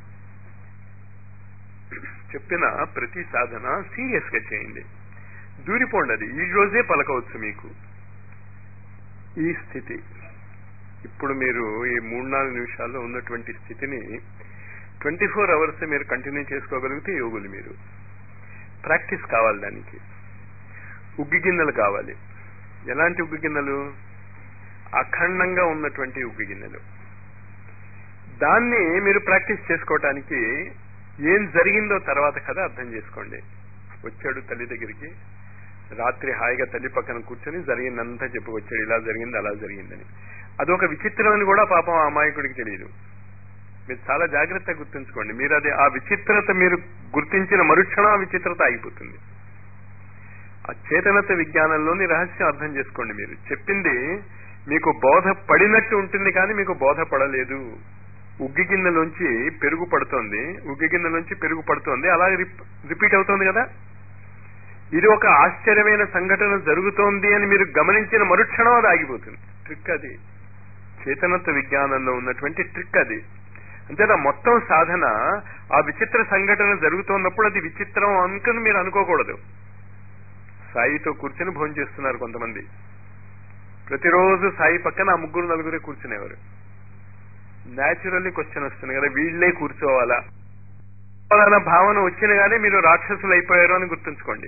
చెప్పిన ప్రతి సాధన సీరియస్ గా చేయండి. దూరిపోండి. అది ఈ రోజే పలకవచ్చు మీకు ఈ స్థితి. ఇప్పుడు మీరు ఈ మూడు నాలుగు నిమిషాల్లో ఉన్నటువంటి స్థితిని ట్వంటీ ఫోర్ అవర్స్ మీరు కంటిన్యూ చేసుకోగలిగితే యోగులు. మీరు ప్రాక్టీస్ కావాలి దానికి. ఉగ్గి గిన్నెలు కావాలి. ఎలాంటి ఉగ్గి గిన్నెలు? అఖండంగా ఉన్నటువంటి ఉగ్గి గిన్నెలు. దాన్ని మీరు ప్రాక్టీస్ చేసుకోవటానికి ఏం జరిగిందో తర్వాత కదా అర్థం చేసుకోండి. వచ్చాడు తల్లి దగ్గరికి, రాత్రి హాయిగా తల్లి పక్కన కూర్చొని జరిగిందంతా చెప్పుకొచ్చాడు, ఇలా జరిగింది అలా జరిగిందని. అదొక విచిత్రం అని కూడా పాపం ఆ అమాయకుడికి తెలియదు. మీరు చాలా జాగ్రత్తగా గుర్తుంచుకోండి. మీరు అది ఆ విచిత్రత మీరు గుర్తించిన మరుక్షణం ఆ విచిత్రత ఆగిపోతుంది. ఆ చేతనత్వ విజ్ఞానంలోని రహస్యం అర్థం చేసుకోండి. మీరు చెప్పింది మీకు బోధ పడినట్టు ఉంటుంది, కానీ మీకు బోధ పడలేదు. ఉగ్గి గిన్నెలోంచి పెరుగు పడుతోంది, ఉగ్గి గిన్నెలోంచి పెరుగు పడుతోంది, అలాగే రిపీట్ అవుతోంది కదా. ఇది ఒక ఆశ్చర్యమైన సంఘటన జరుగుతోంది అని మీరు గమనించిన మరుక్షణం అది ఆగిపోతుంది. ట్రిక్ అది. చేతనత్వ విజ్ఞానంలో ఉన్నటువంటి ట్రిక్ అది. అంతేనా మొత్తం సాధన ఆ విచిత్ర సంఘటన జరుగుతున్నప్పుడు అది విచిత్రం అనుకుని మీరు అనుకోకూడదు. సాయితో కూర్చొని భోజనం చేస్తున్నారు కొంతమంది. ప్రతిరోజు సాయి పక్కన ఆ ముగ్గురు నలుగురే కూర్చునేవారు. న్యాచురల్లీ క్వశ్చన్ వస్తుంది కదా, వీళ్లే కూర్చోవాలా అన్న భావన వచ్చిన గానీ మీరు రాక్షసులు అయిపోయారు అని గుర్తుంచుకోండి.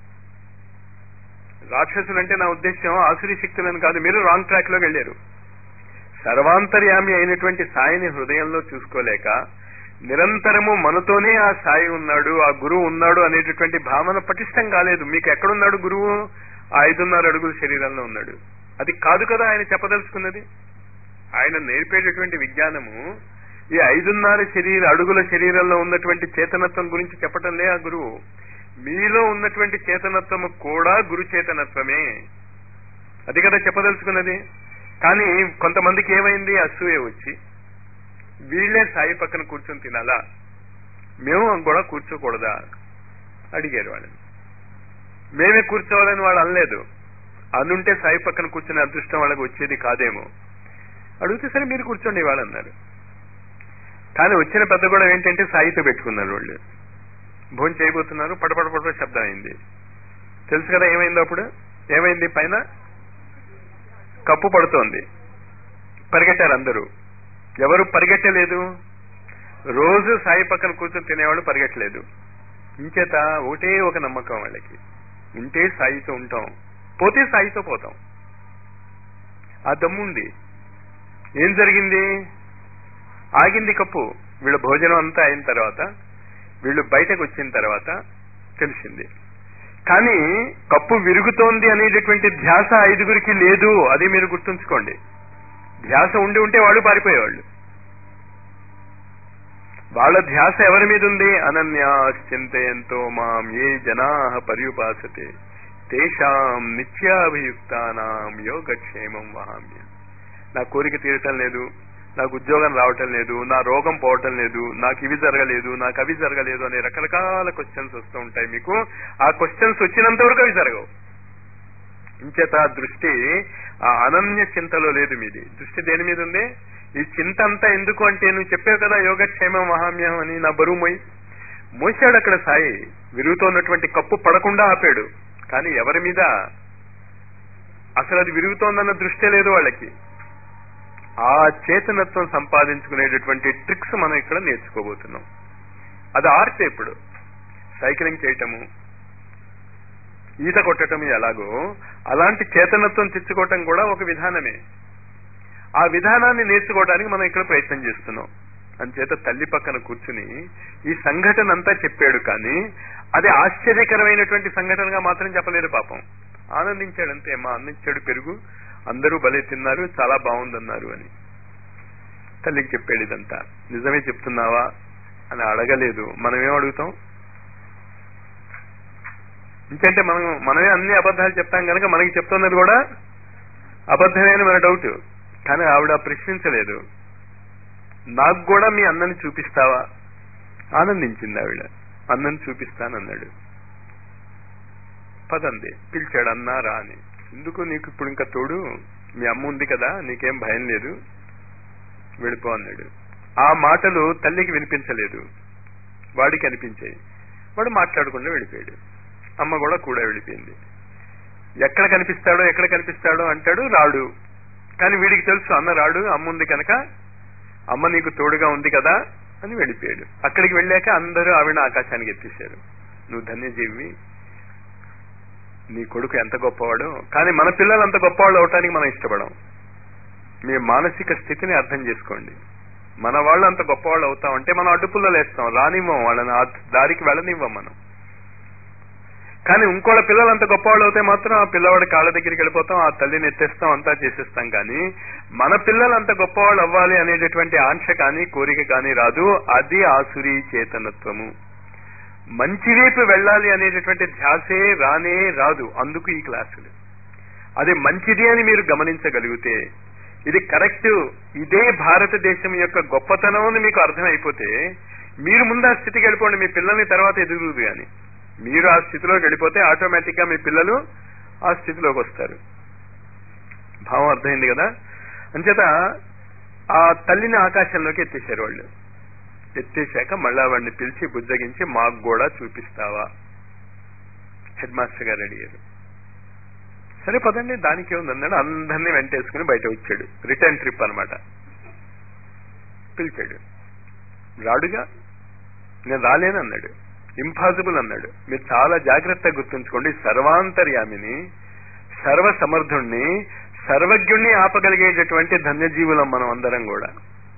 రాక్షసులు అంటే నా ఉద్దేశం ఆసురీ శక్తులను కాదు. మీరు రాంగ్ ట్రాక్ లోకి వెళ్ళారు. సర్వాంతర్యామి అయినటువంటి సాయిని హృదయంలో చూసుకోలేక నిరంతరము మనతోనే ఆ సాయి ఉన్నాడు, ఆ గురువు ఉన్నాడు అనేటటువంటి భావన పటిష్టం కాలేదు. మీకు ఎక్కడున్నాడు గురువు? ఆ ఐదున్నర అడుగుల శరీరంలో ఉన్నాడు. అది కాదు కదా ఆయన చెప్పదలుచుకున్నది. ఆయన నేర్పేటటువంటి విజ్ఞానము ఈ ఐదున్నర శరీర అడుగుల శరీరంలో ఉన్నటువంటి చేతనత్వం గురించి చెప్పటం లే ఆ గురువు. మీలో ఉన్నటువంటి చేతనత్వము కూడా గురు చేతనత్వమే. అది కదా చెప్పదలుచుకున్నది. కానీ కొంతమందికి ఏమైంది? అసూయ వచ్చి వీళ్లే సాయి పక్కన కూర్చొని తినాలా, మేము కూడా కూర్చోకూడదా అడిగారు వాళ్ళని. మేమే కూర్చోవాలని వాళ్ళు అనలేదు. అనుంటే సాయి పక్కన కూర్చునే అదృష్టం వాళ్ళకి వచ్చేది కాదేమో. అడిగితే సరే మీరు కూర్చోండి వాళ్ళు అన్నారు. కానీ వచ్చిన పెద్ద కూడా ఏంటంటే సాయితో పెట్టుకున్నారు. వాళ్ళు భోజనం చేయబోతున్నారు, పటపట పట శబ్దం అయింది. తెలుసు కదా ఏమైందో. అప్పుడు ఏమైంది? పైన కప్పు పడుతోంది. పరిగెట్టారు అందరూ. ఎవరు పరిగెట్టలేదు? రోజు సాయి పక్కన కూర్చొని తినేవాళ్ళు పరిగెట్టలేదు. ఇంచేత ఒకటే ఒక నమ్మకం వాళ్ళకి, ఉంటే సాయితో ఉంటాం, పోతే సాయితో పోతాం. ఆ దమ్ముంది. ఏం జరిగింది? ఆగింది కప్పు. వీళ్ళ భోజనం అంతా అయిన తర్వాత వీళ్ళు బయటకు వచ్చిన తర్వాత తెలిసింది. కానీ కప్పు విరుగుతోంది అనేటటువంటి ధ్యాస ఐదుగురికి లేదు. అది మీరు గుర్తుంచుకోండి. ధ్యాస ఉండి ఉంటే వాళ్ళు పారిపోయేవాళ్ళు. వాళ్ళ ధ్యాస ఎవరి మీద ఉంది? అనన్యాశ్చింతయంతో మాం ఏ జనా పర్యుపాసతే తేషాం నిత్యాభియుక్తానాం యోగక్షేమం వహామ్య. నా కోరిక తీరటం లేదు, నాకు ఉద్యోగం రావటం లేదు, నా రోగం పోవటం లేదు, నాకు ఇవి జరగలేదు, నాకు అవి జరగలేదు అనే రకరకాల క్వశ్చన్స్ వస్తూ ఉంటాయి మీకు. ఆ క్వశ్చన్స్ వచ్చినంత వరకు అవి జరగవు. ఇంచేత దృష్టి ఆ అనన్య చింతలో లేదు. మీది దృష్టి దేని మీద ఉంది? ఈ చింత అంతా ఎందుకు అంటే, నువ్వు చెప్పావు కదా యోగక్షేమం మహామ్యం అని, నా బరువు మోయి మోసాడు అక్కడ సాయి. విరుగుతోన్నటువంటి కప్పు పడకుండా ఆపాడు. కానీ ఎవరి మీద? అసలు అది విరుగుతోందన్న దృష్టే లేదు వాళ్ళకి. ఆ చేతనత్వం సంపాదించుకునేటటువంటి ట్రిక్స్ మనం ఇక్కడ నేర్చుకోబోతున్నాం. అది ఆర్ట్. ఇప్పుడు సైక్లింగ్ చేయటము, ఈత కొట్టడం ఎలాగో అలాంటి చేతనత్వం తెచ్చుకోవటం కూడా ఒక విధానమే. ఆ విధానాన్ని నేర్చుకోవడానికి మనం ఇక్కడ ప్రయత్నం చేస్తున్నాం. అంచేత తల్లి పక్కన కూర్చుని ఈ సంఘటన అంతా చెప్పాడు. కానీ అది ఆశ్చర్యకరమైనటువంటి సంఘటనగా మాత్రం చెప్పలేదు. పాపం ఆనందించాడంతే. మా అన్నిచ్చాడు పెరుగు, అందరూ భలే తిన్నారు, చాలా బాగుందన్నారు అని తల్లికి చెప్పాడు. ఇదంతా నిజమే చెప్తున్నావా అని అడగలేదు. మనమేం అడుగుతాం? ఇంకంటే మనం మనమే అన్ని అబద్ధాలు చెప్తాం కనుక మనకి చెప్తున్నది కూడా అబద్ధమే అని మన డౌట్. కానీ ఆవిడ ప్రశ్నించలేదు. నాకు కూడా మీ అన్నని చూపిస్తావా? ఆనందించింది ఆవిడ. అన్నని చూపిస్తానన్నాడు. పదంది పిలిచాడు. అన్నా రా అని. ఎందుకు నీకు ఇప్పుడు ఇంకా తోడు? మీ అమ్మ ఉంది కదా, నీకేం భయం లేదు, వెళ్ళిపో అన్నాడు. ఆ మాటలు తల్లికి వినిపించలేదు, వాడికి అనిపించాయి. వాడు మాట్లాడకుండా వెళ్ళిపోయాడు. అమ్మ కూడా కూడా వెళ్ళిపోయింది. ఎక్కడ కనిపిస్తాడో ఎక్కడ కనిపిస్తాడో అంటాడు, రాడు. కానీ వీడికి తెలుసు అన్న రాడు, అమ్మ ఉంది కనుక అమ్మ నీకు తోడుగా ఉంది కదా అని వెళ్ళిపోయాడు. అక్కడికి వెళ్ళాక అందరూ ఆవిడ ఆకాశానికి ఎత్తేశారు. నువ్వు ధన్యజీవి, నీ కొడుకు ఎంత గొప్పవాడు. కానీ మన పిల్లలు అంత గొప్పవాళ్ళు అవటానికి మనం ఇష్టపడం. మీ మానసిక స్థితిని అర్థం చేసుకోండి. మన వాళ్ళు అంత గొప్పవాళ్ళు అవుతామంటే మనం అడ్డుపుల్లో లేస్తాం, రానివ్వం, వాళ్ళని ఆ దారికి వెళ్ళనివ్వం మనం. కానీ ఇంకోళ్ళ పిల్లలు అంత గొప్పవాళ్ళు అవుతే మాత్రం ఆ పిల్లవాడి కాళ్ళ దగ్గరికి వెళ్ళిపోతాం, ఆ తల్లిని ఎత్తేస్తాం, అంతా చేసేస్తాం. కానీ మన పిల్లలు అంత గొప్పవాళ్ళు అవ్వాలి అనేటటువంటి ఆంక్ష కానీ కోరిక కానీ రాదు. అది ఆసురీ చేతనత్వము. మంచి వైపు వెళ్ళాలి అనేటటువంటి ధ్యాసే రానే రాదు. అందుకు ఈ క్లాసులు. అది మంచిది అని మీరు గమనించగలిగితే, ఇది కరెక్ట్, ఇదే భారతదేశం యొక్క గొప్పతనం అని మీకు అర్థమైపోతే, మీరు ముందు ఆ స్థితికి వెళ్ళిపోండి. మీ పిల్లల్ని తర్వాత ఎదుగుదు. కానీ మీరు ఆ స్థితిలోకి వెళ్ళిపోతే ఆటోమేటిక్ గా మీ పిల్లలు ఆ స్థితిలోకి వస్తారు. భావం అర్థమైంది కదా? అంచేత ఆ తల్లిని ఆకాశంలోకి ఎత్తేశారు వాళ్ళు. ఎత్తేశాక మళ్ళా వాడిని పిలిచి బుజ్జగించి మాకు కూడా చూపిస్తావా? హెడ్ మాస్టర్ గారు అడిగారు. సరే పదండి, దానికి ఏముందన్నాడు. అందరినీ వెంటేసుకుని బయట వచ్చాడు. రిటర్న్ ట్రిప్ అనమాట. పిలిచాడు, రాడుగా. నేను రాలేనన్నాడు. ఇంపాసిబుల్ అన్నాడు. మీరు చాలా జాగ్రత్తగా గుర్తుంచుకోండి. సర్వాంతర్యామిని, సర్వ సమర్థుణ్ణి, సర్వజ్ఞుణ్ణి ఆపగలిగేటటువంటి ధన్యజీవులం మనం అందరం కూడా.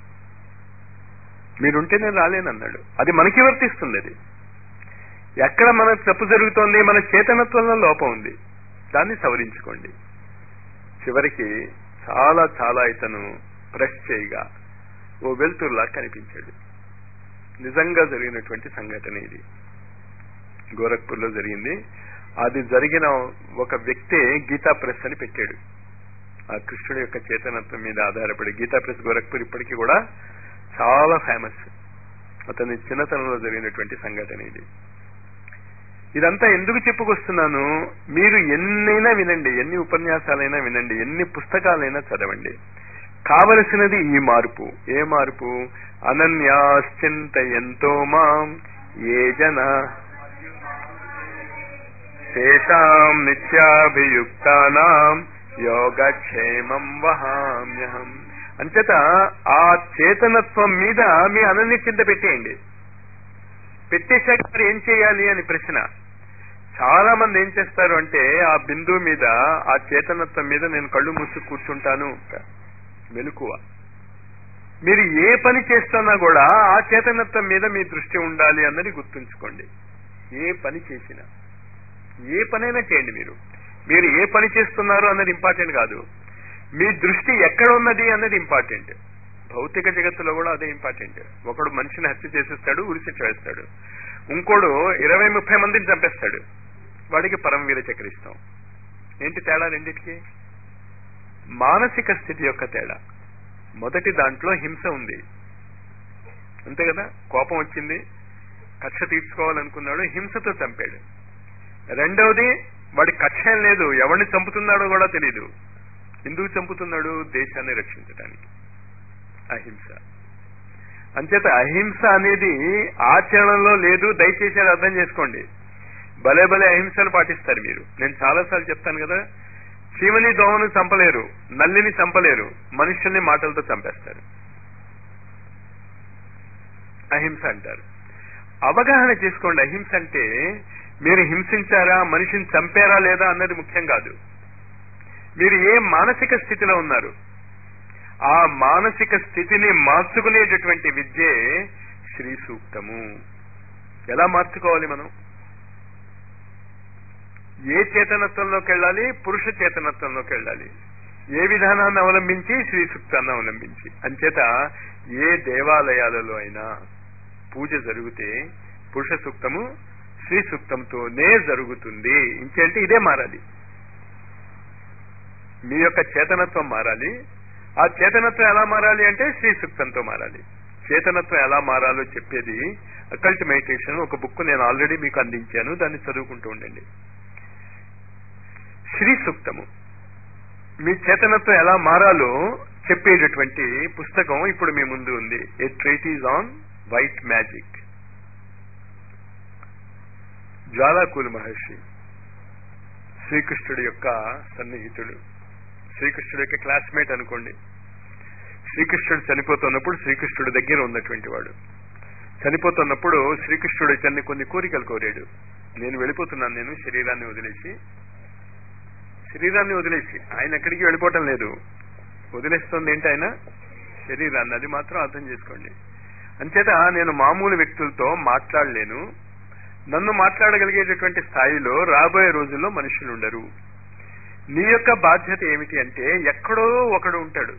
మీరుంటే నేను రాలేనన్నాడు. అది మనకి వర్తిస్తుంది. అది ఎక్కడ మన తప్పు జరుగుతోంది? మన చేతనత్వంలో లోపం ఉంది. దాన్ని సవరించుకోండి. చివరికి చాలా చాలా ఇతను ప్రెస్ చేయగా ఓ వెలుతురులా కనిపించాడు. నిజంగా జరిగినటువంటి సంఘటన ఇది. గోరఖ్పూర్ లో జరిగింది. అది జరిగిన ఒక వ్యక్తే గీతా ప్రెస్ అని పెట్టాడు. ఆ కృష్ణుడి యొక్క చేతనత్వం మీద ఆధారపడి గీతా ప్రెస్ గోరఖ్పూర్ ఇప్పటికీ కూడా చాలా ఫేమస్. అతని చిన్నతనంలో జరిగినటువంటి సంఘటన ఇది. ఇదంతా ఎందుకు చెప్పుకొస్తున్నాను? మీరు ఎన్నైనా వినండి, ఎన్ని ఉపన్యాసాలైనా వినండి, ఎన్ని పుస్తకాలైనా చదవండి. కావలసినది ఈ మార్పు. ఏ మార్పు? అనన్యాశ్చింతయంతో మాం ఏ జనా తేషాం నిత్యాభియుక్తానాం యోగక్షేమం వహామ్యహం. అంచేత ఆ చేతనత్వం మీద మీ అనన్య చింత పెట్టేయండి. పెట్టేశాక మరి ఏం చేయాలి అని ప్రశ్న. చాలా మంది ఏం చేస్తారు అంటే, ఆ బిందువు మీద, ఆ చేతనత్వం మీద నేను కళ్ళు మూసి కూర్చుంటాను. మెలకువ. మీరు ఏ పని చేస్తున్నా కూడా ఆ చేతనత్వం మీద మీ దృష్టి ఉండాలి అన్నది గుర్తుంచుకోండి. ఏ పని చేసినా ఏ పనైనా చేయండి. మీరు మీరు ఏ పని చేస్తున్నారు అన్నది ఇంపార్టెంట్ కాదు, మీ దృష్టి ఎక్కడ ఉన్నది అన్నది ఇంపార్టెంట్. భౌతిక జగత్తులో కూడా అదే ఇంపార్టెంట్. ఒకడు మనిషిని హత్య చేసేస్తాడు, ఉరిశిక్ష వేస్తాడు. ఇంకోడు ఇరవై ముప్పై మందిని చంపేస్తాడు, వాడికి పరమవీర చక్రిస్తాం. ఏంటి తేడా రెండిటికి? మానసిక స్థితి యొక్క తేడా. మొదటి దాంట్లో హింస ఉంది, అంతే కదా. కోపం వచ్చింది, కక్ష తీర్చుకోవాలనుకున్నాడు, హింసతో చంపాడు. రెండవది వాడి కక్ష ఏం లేదు, ఎవరిని చంపుతున్నాడో కూడా తెలియదు. ఎందుకు చంపుతున్నాడు? దేశాన్ని రక్షించడానికి. అహింస. అంచేత అహింస అనేది ఆచరణలో లేదు. దయచేసి అది అర్థం చేసుకోండి. భలే భలే అహింసను పాటిస్తారు మీరు. నేను చాలాసార్లు చెప్తాను కదా, చీమని దోమను చంపలేరు, నల్లిని చంపలేరు, మనుషుల్ని మాటలతో చంపేస్తారు. అహింస అంటారు. అవగాహన చేసుకోండి. అహింస అంటే మీరు హింసించారా, మనిషిని చంపారా లేదా అన్నది ముఖ్యం కాదు. మీరు ఏ మానసిక స్థితిలో ఉన్నారు, ఆ మానసిక స్థితిని మార్చుకునేటటువంటి విద్యే శ్రీ సూక్తము. ఎలా మార్చుకోవాలి మనం? ఏ చేతనత్వంలోకి వెళ్ళాలి? పురుష చేతనత్వంలోకి వెళ్ళాలి. ఏ విధానాన్ని అవలంబించి? శ్రీ సూక్తాన్ని అవలంబించి. అంచేత ఏ దేవాలయాలలో అయినా పూజ జరిగితే పురుష సూక్తము శ్రీ సూక్తంతోనే జరుగుతుంది. ఇంకేంటి? ఇదే మారాలి. మీ యొక్క చేతనత్వం మారాలి. ఆ చేతనత్వం ఎలా మారాలి అంటే శ్రీ సూక్తంతో మారాలి. చేతనత్వం ఎలా మారాలో చెప్పేది అకల్ట్ మెడిటేషన్, ఒక బుక్ నేను ఆల్రెడీ మీకు అందించాను, దాన్ని చదువుకుంటూ ఉండండి. శ్రీ సూక్తము మీ చేతనత్వం ఎలా మారాలో చెప్పేటటువంటి పుస్తకం ఇప్పుడు మీ ముందు ఉంది. A treatise on white magic. జ్వాలాకూలు మహర్షి శ్రీకృష్ణుడి యొక్క సన్నిహితుడు, శ్రీకృష్ణుడి యొక్క క్లాస్మేట్ అనుకోండి. శ్రీకృష్ణుడు చనిపోతున్నప్పుడు శ్రీకృష్ణుడి దగ్గర ఉన్నటువంటి వాడు. చనిపోతున్నప్పుడు శ్రీకృష్ణుడు ఇతన్ని కొన్ని కోరికలు కోరాడు. నేను వెళ్ళిపోతున్నాను, నేను శరీరాన్ని వదిలేసి శరీరాన్ని వదిలేసి ఆయన ఎక్కడికి వెళ్ళిపోవటం లేదు, వదిలేస్తుంది ఏంటి? ఆయన శరీరాన్ని. అది మాత్రం అర్థం చేసుకోండి. అంచేత నేను మామూలు వ్యక్తులతో మాట్లాడలేను, నన్ను మాట్లాడగలిగేటటువంటి స్థాయిలో రాబోయే రోజుల్లో మనుషులు ఉండరు. నీ యొక్క బాధ్యత ఏమిటి అంటే, ఎక్కడో ఒకడు ఉంటాడు,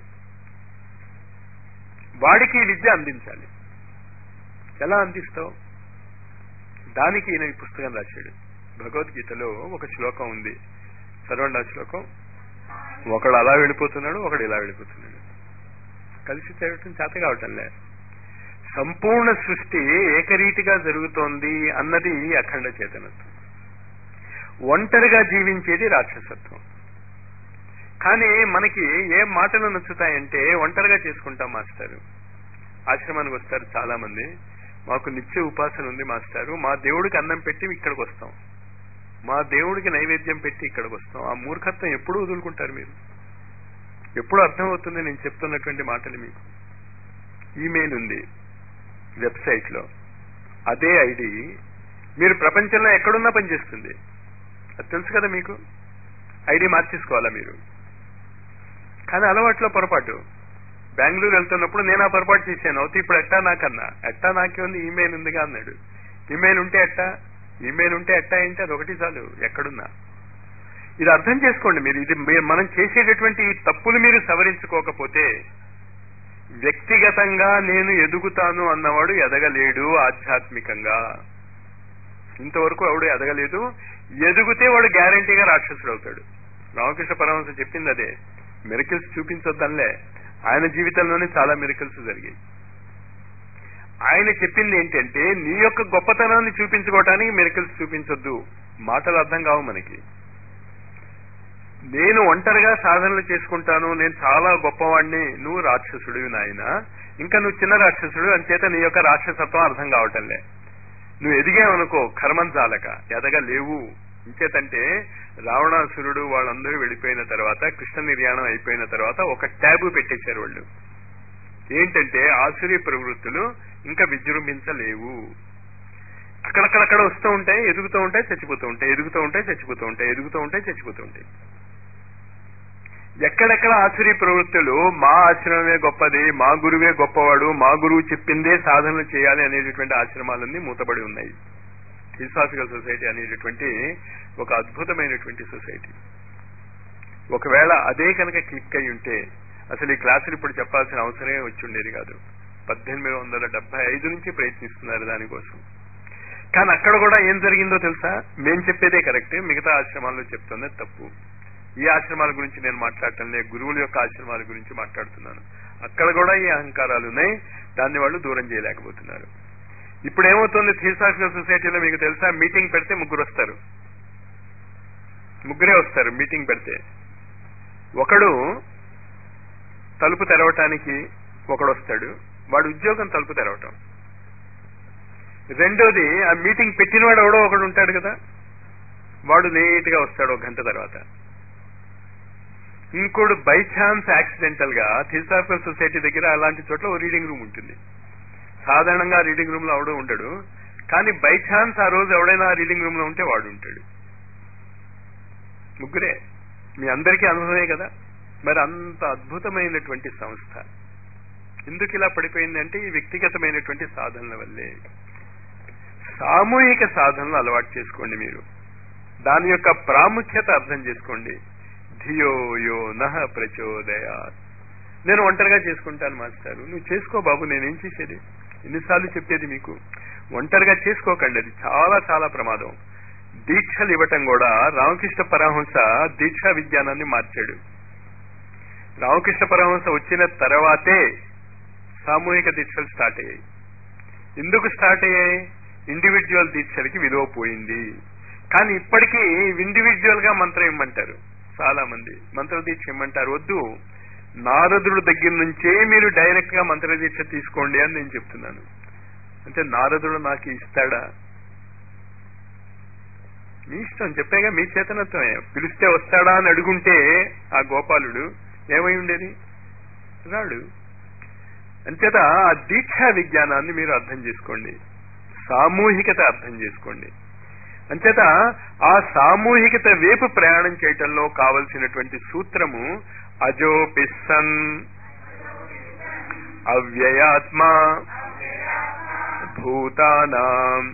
వాడికి ఈ విద్య అందించాలి. ఎలా అందిస్తావు? దానికి ఈయన ఈ పుస్తకం రాశాడు. భగవద్గీతలో ఒక శ్లోకం ఉంది, చదవండి ఆ శ్లోకం. ఒకడు అలా వెళ్ళిపోతున్నాడు, ఒకడు ఇలా వెళ్ళిపోతున్నాడు, కలిసి చదవటం చేత కావటంలే. సంపూర్ణ సృష్టి ఏకరీతిగా జరుగుతోంది అన్నది అఖండ చేతనత్వం. ఒంటరిగా జీవించేది రాక్షసత్వం. కానీ మనకి ఏం మాటలు నచ్చుతాయంటే, ఒంటరిగా చేసుకుంటాం మాస్టారు. ఆశ్రమానికి వస్తారు చాలా మంది, మాకు నిత్య ఉపాసన ఉంది మాస్టారు, మా దేవుడికి అన్నం పెట్టి ఇక్కడికి వస్తాం, మా దేవుడికి నైవేద్యం పెట్టి ఇక్కడికి వస్తాం. ఆ మూర్ఖత్వం ఎప్పుడు వదులుకుంటారు మీరు? ఎప్పుడు అర్థమవుతుంది నేను చెప్తున్నటువంటి మాటలు మీకు? ఈమెయిల్ ఉంది వెబ్సైట్ లో, అదే ఐడి మీరు ప్రపంచంలో ఎక్కడున్నా పనిచేస్తుంది. అది తెలుసు కదా మీకు. ఐడి మార్చేసుకోవాలా మీరు? కానీ అలవాట్లో పొరపాటు. బెంగళూరు వెళ్తున్నప్పుడు నేను ఆ పొరపాటు చేశాను, అవుతే ఇప్పుడు ఎట్టా నాకన్నా. ఎట్టా నాకే ఉంది, ఈమెయిల్ ఉందిగా అన్నాడు. ఈమెయిల్ ఉంటే ఎట్టా, ఈమెయిల్ ఉంటే ఎట్టా ఏంటి? అది ఒకటి చాలు ఎక్కడున్నా. ఇది అర్థం చేసుకోండి మీరు. ఇది మనం చేసేటటువంటి ఈ తప్పులు మీరు సవరించుకోకపోతే, వ్యక్తిగతంగా నేను ఎదుగుతాను అన్నవాడు ఎదగలేడు ఆధ్యాత్మికంగా. ఇంతవరకు ఎవడు ఎదగలేదు. ఎదుగుతే వాడు గ్యారంటీగా రాక్షసుడు అవుతాడు. రామకృష్ణ పరమహంస చెప్పింది అదే. మిరకిల్స్ చూపించొద్దనిలే, ఆయన జీవితంలోనే చాలా మిరకిల్స్ జరిగాయి. ఆయన చెప్పింది ఏంటంటే, నీ యొక్క గొప్పతనాన్ని చూపించుకోవటానికి మిరకిల్స్ చూపించొద్దు. మాటలు అర్థం కావు మనకి. నేను ఒంటరిగా సాధనలు చేసుకుంటాను, నేను చాలా గొప్పవాడిని, నువ్వు రాక్షసుడివి నాయన, ఇంకా నువ్వు చిన్న రాక్షసుడు, అంచేత నీ యొక్క రాక్షసత్వం అర్థం కావటంలే. నువ్వు ఎదిగావనుకో కర్మంజాలక ఎదగలేవు. ఇంచేతంటే రావణాసురుడు వాళ్ళందరూ వెళ్ళిపోయిన తర్వాత, కృష్ణ నిర్యాణం అయిపోయిన తర్వాత ఒక ట్యాబు పెట్టేశారు వాళ్ళు. ఏంటంటే ఆసురీ ప్రవృత్తులు ఇంకా విజృంభించలేవు. అక్కడక్కడక్కడ వస్తూ ఉంటాయి, ఎదుగుతూ ఉంటాయి, చచ్చిపోతూ ఉంటాయి, ఎదుగుతూ ఉంటాయి, చచ్చిపోతూ ఉంటాయి, ఎదుగుతూ ఉంటాయి, చచ్చిపోతూ ఉంటాయి. ఎక్కడెక్కడ ఆసురీ ప్రవృత్తులు మా ఆశ్రమమే గొప్పది, మా గురువే గొప్పవాడు, మా గురువు చెప్పిందే సాధనలు చేయాలి అనేటటువంటి ఆశ్రమాలన్నీ మూతబడి ఉన్నాయి. థియోసాఫికల్ సొసైటీ అనేటటువంటి ఒక అద్భుతమైనటువంటి సొసైటీ. ఒకవేళ అదే కనుక క్లిక్ అయి ఉంటే అసలు ఈ క్లాసులు ఇప్పుడు చెప్పాల్సిన అవసరమే వచ్చి ఉండేది కాదు. పద్దెనిమిది వందల డెబ్బై ఐదు నుంచి ప్రయత్నిస్తున్నారు దానికోసం. కానీ అక్కడ కూడా ఏం జరిగిందో తెలుసా? మేం చెప్పేదే కరెక్ట్, మిగతా ఆశ్రమాల్లో చెప్తున్నది తప్పు. ఈ ఆశ్రమాల గురించి నేను మాట్లాడటం లేదు, గురువుల యొక్క ఆశ్రమాల గురించి మాట్లాడుతున్నాను. అక్కడ కూడా ఈ అహంకారాలు ఉన్నాయి, దాన్ని వాళ్ళు దూరం చేయలేకపోతున్నారు. ఇప్పుడు ఏమవుతుంది థియోసాఫికల్ సొసైటీలో మీకు తెలుసా? మీటింగ్ పెడితే ముగ్గురు వస్తారు, ముగ్గురే వస్తారు మీటింగ్ పెడితే. ఒకడు తలుపు తెరవటానికి ఒకడు వస్తాడు, వాడు ఉద్యోగం తలుపు తెరవటం. రెండోది ఆ మీటింగ్ పెట్టినవాడు ఎవడో ఒకడు ఉంటాడు కదా, వాడు లేట్ గా వస్తాడు ఒక గంట తర్వాత. ఇంకోడు బై ఛాన్స్ యాక్సిడెంటల్ గా థియోసాఫికల్ సొసైటీ దగ్గర అలాంటి చోట్ల ఓ రీడింగ్ రూమ్ ఉంటుంది. సాధారణంగా రీడింగ్ రూమ్ లో ఎవడో ఉండడు, కానీ బై ఛాన్స్ ఆ రోజు ఎవడైనా రీడింగ్ రూమ్ లో ఉంటే వాడు ఉంటాడు. ముగ్గురే, మీ అందరికీ అనుభవమే కదా. మరి అంత అద్భుతమైనటువంటి సంస్థ ఎందుకు ఇలా పడిపోయింది అంటే ఈ వ్యక్తిగతమైనటువంటి సాధనల వల్లే. సామూహిక సాధనలు అలవాటు చేసుకోండి మీరు, దాని యొక్క ప్రాముఖ్యత అర్థం చేసుకోండి. ధియో యో నః ప్రచోదయాత్. నేను ఒంటరిగా చేసుకుంటాను మాస్టారు, నువ్వు చేసుకో బాబు, నేనేం చేసేది? ఎన్నిసార్లు చెప్పేది మీకు, ఒంటరిగా చేసుకోకండి, అది చాలా చాలా ప్రమాదం. దీక్షలు ఇవ్వటం కూడా రామకృష్ణ పరమహంస దీక్షా విజ్ఞానాన్ని మార్చాడు. రామకృష్ణ పరమహంస వచ్చిన తర్వాతే సామూహిక దీక్షలు స్టార్ట్ అయ్యాయి. ఎందుకు స్టార్ట్ అయ్యాయి? ఇండివిజువల్ దీక్షలకి విలువ పోయింది. కానీ ఇప్పటికీ ఇండివిజువల్ గా మంత్రం ఇమ్మంటారు, చాలా మంది మంత్ర దీక్ష ఇమ్మంటారు. వద్దు, నారదుడు దగ్గర నుంచే మీరు డైరెక్ట్ గా మంత్ర దీక్ష తీసుకోండి అని నేను చెప్తున్నాను. అంటే నారదుడు నాకు ఇస్తాడా? మీ ఇష్టం, చెప్పేగా మీ చేతనత్వమే. పిలిస్తే వస్తాడా అని అడుగుంటే ఆ గోపాలుడు ఏమై ఉండేది? రాడు. అంచేత ఆ దీక్షా విజ్ఞానాన్ని మీరు అర్థం చేసుకోండి, సామూహికత అర్థం చేసుకోండి. అంచేత ఆ సామూహికత వైపు ప్రయాణం చేయటంలో కావలసినటువంటి సూత్రము అజోపిస్సన్ అవ్యయాత్మ భూతానాం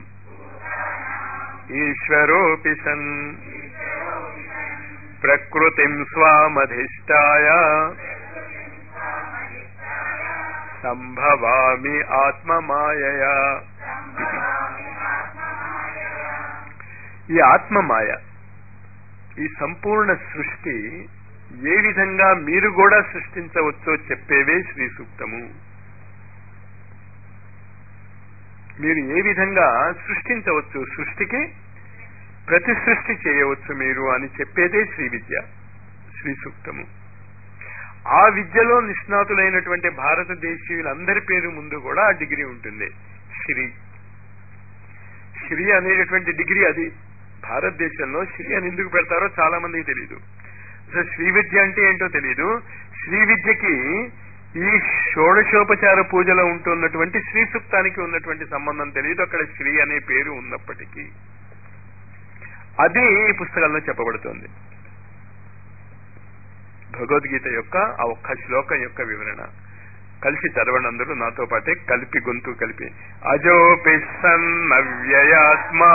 ఈశ్వరోపి సన్ ప్రకృతిం స్వామధిష్టాయ సంభవామి ఆత్మమాయయా. ఈ ఆత్మమాయ, ఈ సంపూర్ణ సృష్టి ఏ విధంగా మీరు కూడా సృష్టించవచ్చో చెప్పేవే శ్రీ సూక్తము. మీరు ఏ విధంగా సృష్టించవచ్చు, సృష్టికి ప్రతి సృష్టి చేయవచ్చు మీరు అని చెప్పేదే శ్రీ విద్య, శ్రీ సూక్తము. ఆ విద్యలో నిష్ణాతులైనటువంటి భారతదేశీయులందరి పేరు ముందు కూడా ఆ డిగ్రీ ఉంటుంది, శ్రీ. శ్రీ అనేటటువంటి డిగ్రీ అది. భారతదేశంలో శ్రీ అని ఎందుకు పెడతారో చాలా మందికి తెలియదు. అసలు శ్రీ విద్య అంటే ఏంటో తెలియదు. శ్రీ విద్యకి ఈ షోడశోపచార పూజలో ఉంటున్నటువంటి శ్రీ సూక్తానికి ఉన్నటువంటి సంబంధం తెలియదు. అక్కడ శ్రీ అనే పేరు ఉన్నప్పటికీ అది ఈ పుస్తకంలో చెప్పబడుతోంది. భగవద్గీత యొక్క ఆ ఒక్క శ్లోకం యొక్క వివరణ కలిసి చదవండి అందరూ నాతో పాటే, కలిపి గొంతు కలిపి. అజోపి సన్ అవ్యయాత్మా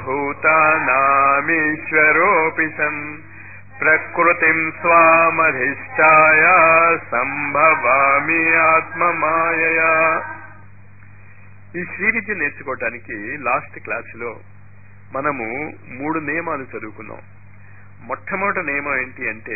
భూతానామీశ్వరోపి సన్ ప్రకృతిం స్వామధిష్టాయ సంభవామి ఆత్మమాయయా. ఈ శ్రీ విద్య నేర్చుకోవటానికి లాస్ట్ క్లాసులో మనము మూడు నియమాలు చదువుకున్నాం. మొట్టమొదటి నియమం ఏంటి అంటే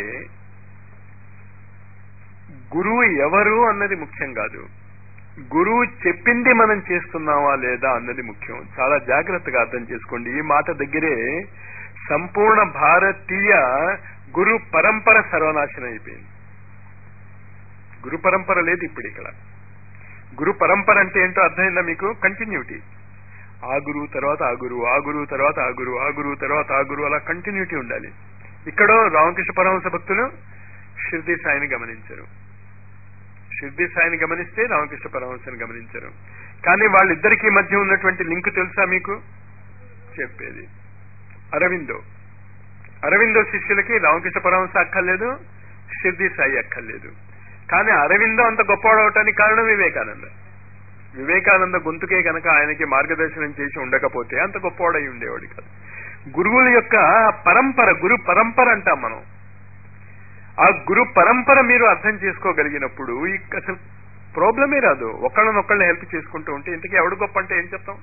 గురువు ఎవరు అన్నది ముఖ్యం కాదు, గురువు చెప్పింది మనం చేస్తున్నావా లేదా అన్నది ముఖ్యం. చాలా జాగ్రత్తగా అర్థం చేసుకోండి. ఈ మాట దగ్గరే సంపూర్ణ భారతీయ గురు పరంపర సర్వనాశనం అయిపోయింది. గురు పరంపర లేదు ఇప్పుడు ఇక్కడ. గురు పరంపర అంటే ఏంటో అర్థమైందా మీకు? కంటిన్యూటీ. ఆ గురువు తర్వాత ఆ గురువు, ఆ గురువు తర్వాత ఆ గురువు, ఆ గురువు తర్వాత ఆ గురువు, అలా కంటిన్యూటీ ఉండాలి. ఇక్కడ రామకృష్ణ పరమహంస భక్తులు షిర్డీ సాయిని గమనించరు, షిర్డీ సాయిని గమనిస్తే రామకృష్ణ పరమహంసని గమనించరు. కానీ వాళ్ళిద్దరికీ మధ్య ఉన్నటువంటి లింక్ తెలుసా మీకు? చెప్పేది అరవిందో. అరవిందో శిష్యులకి రామకృష్ణ పరమహంస అక్కర్లేదు, షిర్డీ సాయి అక్కర్లేదు. కానీ అరవిందో అంత గొప్పవాడు అవటానికి కారణం వివేకానంద. వివేకానంద గొంతుకే కనుక ఆయనకి మార్గదర్శనం చేసి ఉండకపోతే అంత గొప్పవాడై ఉండేవాడు కాదు. గురువుల యొక్క పరంపర, గురు పరంపర అంటాం మనం. ఆ గురు పరంపర మీరు అర్థం చేసుకోగలిగినప్పుడు అసలు ప్రాబ్లమే రాదు. ఒకళ్ళనొక్కళ్ళని హెల్ప్ చేసుకుంటూ ఉంటే ఇంతకీ ఎవడు గొప్ప అంటే ఏం చెప్తాం?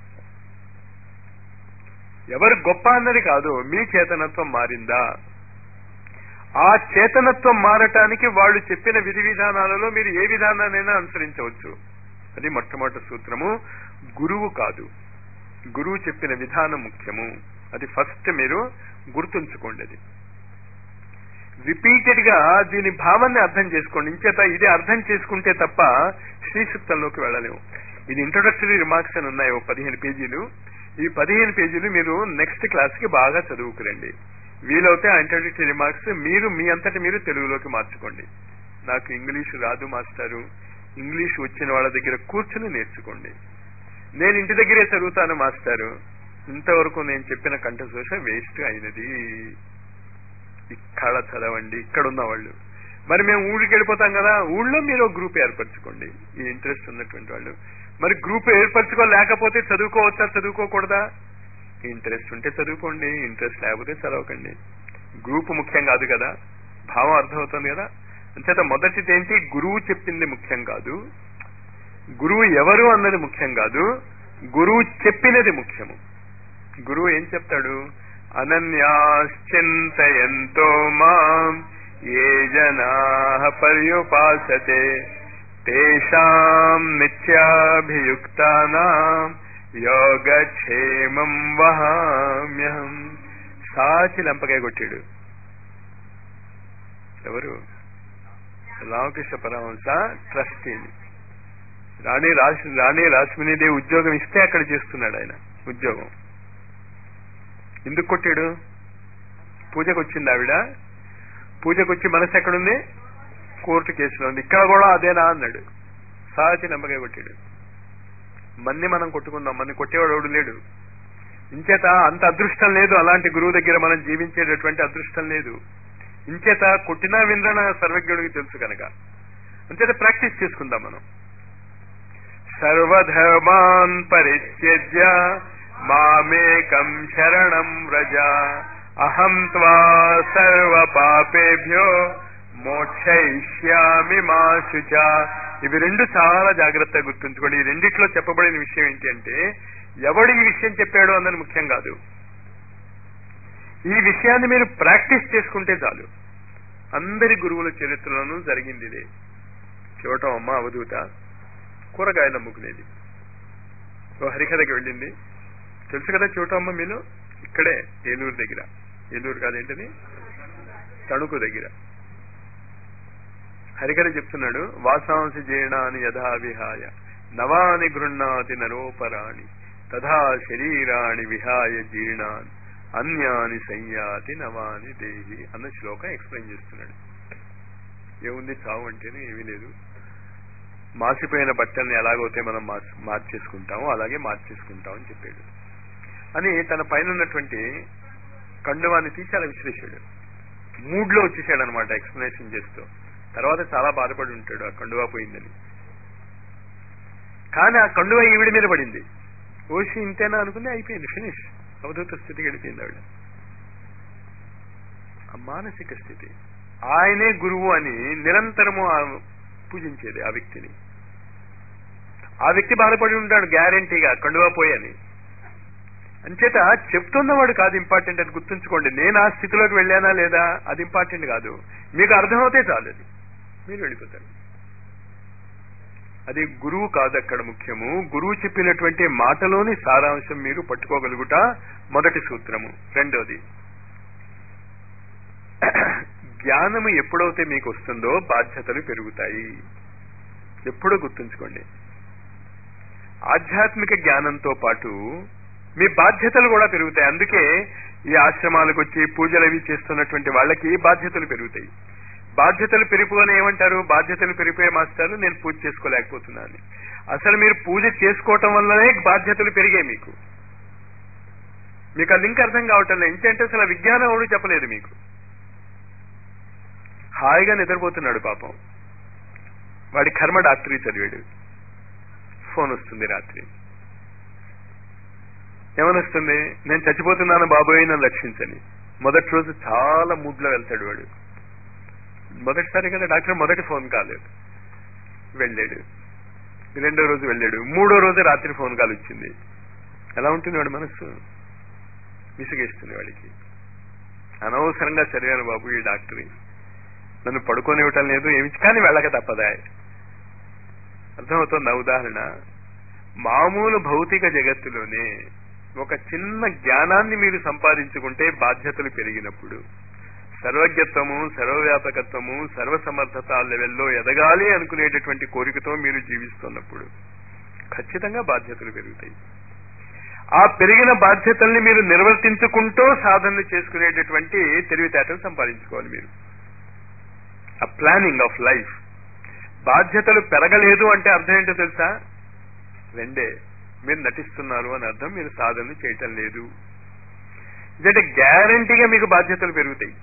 ఎవరు గొప్ప అన్నది కాదు, మీ చేతనత్వం మారిందా? ఆ చేతనత్వం మారటానికి వాళ్ళు చెప్పిన విధి విధానాలలో మీరు ఏ విధానాన్నైనా అనుసరించవచ్చు. అది మొట్టమొదటి సూత్రము. గురువు కాదు, గురువు చెప్పిన విధానం ముఖ్యము. అది ఫస్ట్ మీరు గుర్తుంచుకోండి. అది రిపీటెడ్ గా దీని భావాన్ని అర్థం చేసుకోండి. ఇంచేత ఇది అర్థం చేసుకుంటే తప్ప శ్రీ సూక్తంలోకి వెళ్ళలేము. ఇది ఇంట్రొడక్టరీ రిమార్క్స్ అని ఉన్నాయి, ఓ పదిహేను పేజీలు. ఈ పదిహేను పేజీలు మీరు నెక్స్ట్ క్లాస్ కి బాగా చదువుకురండి. వీలవుతే ఆ ఇంట్రొడక్టరీ రిమార్క్స్ మీరు మీ అంతటి మీరు తెలుగులోకి మార్చుకోండి. నాకు ఇంగ్లీషు రాదు మాస్టారు, ఇంగ్లీష్ వచ్చిన వాళ్ళ దగ్గర కూర్చుని నేర్చుకోండి. నేను ఇంటి దగ్గరే చదువుతాను మాస్టారు, ఇంతవరకు నేను చెప్పిన కంఠశోష వేస్ట్ అయినది. ఇక్కడ చదవండి, ఇక్కడ ఉన్న వాళ్ళు. మరి మేము ఊరికి వెళ్ళిపోతాం కదా, ఊళ్ళో మీరు గ్రూప్ ఏర్పరచుకోండి ఈ ఇంట్రెస్ట్ ఉన్నటువంటి వాళ్ళు. మరి గ్రూప్ ఏర్పరచుకోలేకపోతే చదువుకోవచ్చా చదువుకోకూడదా? ఇంట్రెస్ట్ ఉంటే చదువుకోండి, ఇంట్రెస్ట్ లేకపోతే చదవకండి. గ్రూప్ ముఖ్యం కాదు కదా, భావం అర్థమవుతుంది కదా. అంచేత మొదటిది ఏంటి? గురువు చెప్పింది ముఖ్యం కాదు, గురువు ఎవరు అన్నది ముఖ్యం కాదు, గురువు చెప్పినది ముఖ్యము. గురువు ఏం చెప్తాడు? అనన్యాశ్చింతయంతో మాం ఏ జనాః పర్యుపాసతే తేషాం నిత్యాభియుక్తానాం యోగక్షేమం వహామ్యహం. సాచి లంపకాయ కొట్టాడు ఎవరు? రామకృష్ణ పరమహంస ట్రస్టీని. రాణి రాశి రాణి రాశ్మినీదేవి ఉద్యోగం ఇస్తే అక్కడ చేస్తున్నాడు ఆయన ఉద్యోగం. ఎందుకు కొట్టాడు? పూజకు వచ్చింది ఆవిడ, పూజకు వచ్చి మనసు ఎక్కడుంది? కోర్టు కేసులో ఉంది. ఇక్కడ కూడా అదేనా అన్నాడు. సాచి నమ్మకాయ కొట్టాడు. మన్ని మనం కొట్టుకుందాం, మన్ని కొట్టేవాడు ఎవడు లేడు. ఇంచేత అంత అదృష్టం లేదు, అలాంటి గురువు దగ్గర మనం జీవించేటటువంటి అదృష్టం లేదు. ఇంచేత కొట్టినా వినరన సర్వజ్ఞుడికి తెలుసు కనుక అంచేత ప్రాక్టీస్ చేసుకుందాం మనం. సర్వధర్మాన్ పరిత్యజ్య మామేకం శరణం వ్రజ అహం త్వా సర్వ పాపేభ్యో మోక్షయిష్యామి మా శుచ. ఇవి రెండు చాలా జాగ్రత్తగా గుర్తుంచుకోండి. ఈ రెండిట్లో చెప్పబడిన విషయం ఏంటి అంటే, ఎవడు ఈ విషయం చెప్పాడో అన్నది ముఖ్యం కాదు. ఈ విషయాన్ని మీరు ప్రాక్టీస్ చేసుకుంటే చాలు. అందరి గురువుల చరిత్రలోనూ జరిగింది ఇదే. చూడటం అమ్మ అవధూత కూరగాయలు అమ్ముకునేది, ఓ హరికథకి వెళ్ళింది. తెలుసు కదా చూడటమ్మ మీలో, ఇక్కడే ఏలూరు దగ్గర, ఏలూరు కాదేంటది తణుకు దగ్గర. హరికథ చెప్తున్నాడు. వాసాంసి జీర్ణాని యథా విహాయ నవాని గృహ్ణాతి నరోపరాణి తథా శరీరాణి విహాయ జీర్ణాన్ అన్యాని సంయాతి నవాని దేహి అన్న శ్లోకం ఎక్స్ప్లెయిన్ చేస్తున్నాడు. ఏముంది చావు అంటేనే ఏమీ లేదు. మాసిపోయిన బట్టల్ని ఎలాగైతే మనం మార్చేసుకుంటామో అలాగే మార్చేసుకుంటాం అని చెప్పాడు. అని తన పైన ఉన్నటువంటి కండువాన్ని తీసి అలా విశ్లేషాడు. మూడ్లో వచ్చేసాడు అనమాట ఎక్స్ప్లెనేషన్ చేస్తూ. తర్వాత చాలా బాధపడి ఉంటాడు ఆ కండువా పోయిందని. కానీ ఆ కండువా ఈవిడి మీద పడింది. ఓషి ఇంతేనా అనుకుని అయిపోయింది, ఫినిష్. అవధూత స్థితికి వెళ్ళిపోయింది ఆవిడ. ఆ మానసిక స్థితి. ఆయనే గురువు అని నిరంతరము పూజించేది ఆ వ్యక్తిని. ఆ వ్యక్తి బాధపడి ఉంటాడు గ్యారంటీగా కండువా పోయని. అంచేత చెప్తున్నవాడు కాదు ఇంపార్టెంట్ అని గుర్తుంచుకోండి. నేను ఆ స్థితిలోకి వెళ్ళానా లేదా అది ఇంపార్టెంట్ కాదు. మీకు అర్థమవుతే చాలు, అది మీరు వెళ్ళిపోతారు. అది గురువు కాదు అక్కడ ముఖ్యము. గురువు చెప్పినటువంటి మాటలోని సారాంశం మీరు పట్టుకోగలుగుట మొదటి సూత్రము. రెండోది, జ్ఞానము ఎప్పుడైతే మీకు వస్తుందో బాధ్యతలు పెరుగుతాయి. ఎప్పుడూ గుర్తుంచుకోండి. ఆధ్యాత్మిక జ్ఞానంతో పాటు మీ బాధ్యతలు కూడా పెరుగుతాయి. అందుకే ఈ ఆశ్రమాలకు వచ్చి పూజలు అవి చేస్తున్నటువంటి వాళ్ళకి బాధ్యతలు పెరుగుతాయి. బాధ్యతలు పెరిగిపోని ఏమంటారు? బాధ్యతలు పెరిగిపోయే మాస్టారు నేను పూజ చేసుకోలేకపోతున్నాను. అసలు మీరు పూజ చేసుకోవటం వల్లనే బాధ్యతలు పెరిగాయి మీకు. మీకు ఆ లింక్ అర్థం కావటం లేదు. ఏంటంటే అసలు విజ్ఞానం ఎవరు చెప్పలేదు మీకు. హాయిగా నిద్రపోతున్నాడు పాపం. వాడి కర్మ డాక్టరీ చదివాడు. ఫోన్ వస్తుంది రాత్రి. ఏమని వస్తుంది? నేను చచ్చిపోతున్నాను బాబోయ్ నన్ను రక్షించని. మొదటి రోజు చాలా మూడ్లో వెళ్తాడు వాడు. మొదటిసారి కదా డాక్టర్, మొదటి ఫోన్ కాలేదు, వెళ్ళాడు. రెండో రోజు వెళ్ళాడు. మూడో రోజు రాత్రి ఫోన్ కాల్ వచ్చింది. ఎలా ఉంటుంది వాడి మనస్సు? విసిగేస్తుంది వాడికి. అనవసరంగా చదివాను బాబు ఈ డాక్టరీ, నన్ను పడుకోనివ్వటం లేదు, ఏమి కానీ వెళ్ళక తప్పదా? అర్థమవుతుంది నా ఉదాహరణ. మామూలు భౌతిక జగత్తులోనే ఒక చిన్న జ్ఞానాన్ని మీరు సంపాదించుకుంటే బాధ్యతలు పెరిగినప్పుడు, సర్వజ్ఞత్వము, సర్వవ్యాపకత్వము, సర్వసమర్థత లెవెల్లో ఎదగాలి అనుకునేటటువంటి కోరికతో మీరు జీవిస్తున్నప్పుడు ఖచ్చితంగా బాధ్యతలు పెరుగుతాయి. ఆ పెరిగిన బాధ్యతల్ని మీరు నిర్వర్తించుకుంటూ సాధనలు చేసుకునేటటువంటి తెలివితేటలు సంపాదించుకోవాలి మీరు. ఆ ప్లానింగ్ ఆఫ్ లైఫ్. బాధ్యతలు పెరగలేదు అంటే అర్థం ఏంటో తెలుసా? రెండే, మీరు నటిస్తున్నారు అని అర్థం, మీరు సాధనలు చేయటం లేదు. ఇదంటే గ్యారంటీగా మీకు బాధ్యతలు పెరుగుతాయి.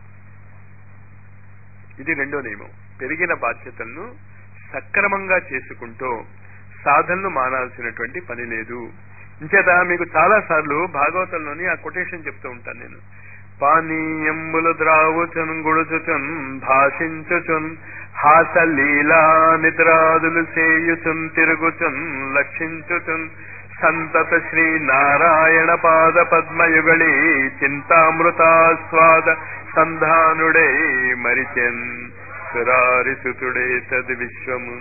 ఇది రెండో నియమం. పెరిగిన బాధ్యతలను సక్రమంగా చేసుకుంటూ సాధనలు మానాల్సినటువంటి పని లేదు. ఇంచేత మీకు చాలా సార్లు భాగవతంలోని ఆ కొటేషన్ చెప్తూ ఉంటాను నేను. పానీయంబులు ద్రావుచున్ గుడుచుచున్ భాషించుచున్ హాసలీలా నిద్రాదులు సేయుచున్ తిరుగుచున్ లక్షించుచున్ సంతత శ్రీ నారాయణ పాద పద్మయుగళి చింతామృతాస్వాద సంధానుడే మరిచెన్ సురారిసుతుడే తద్ విశ్వము.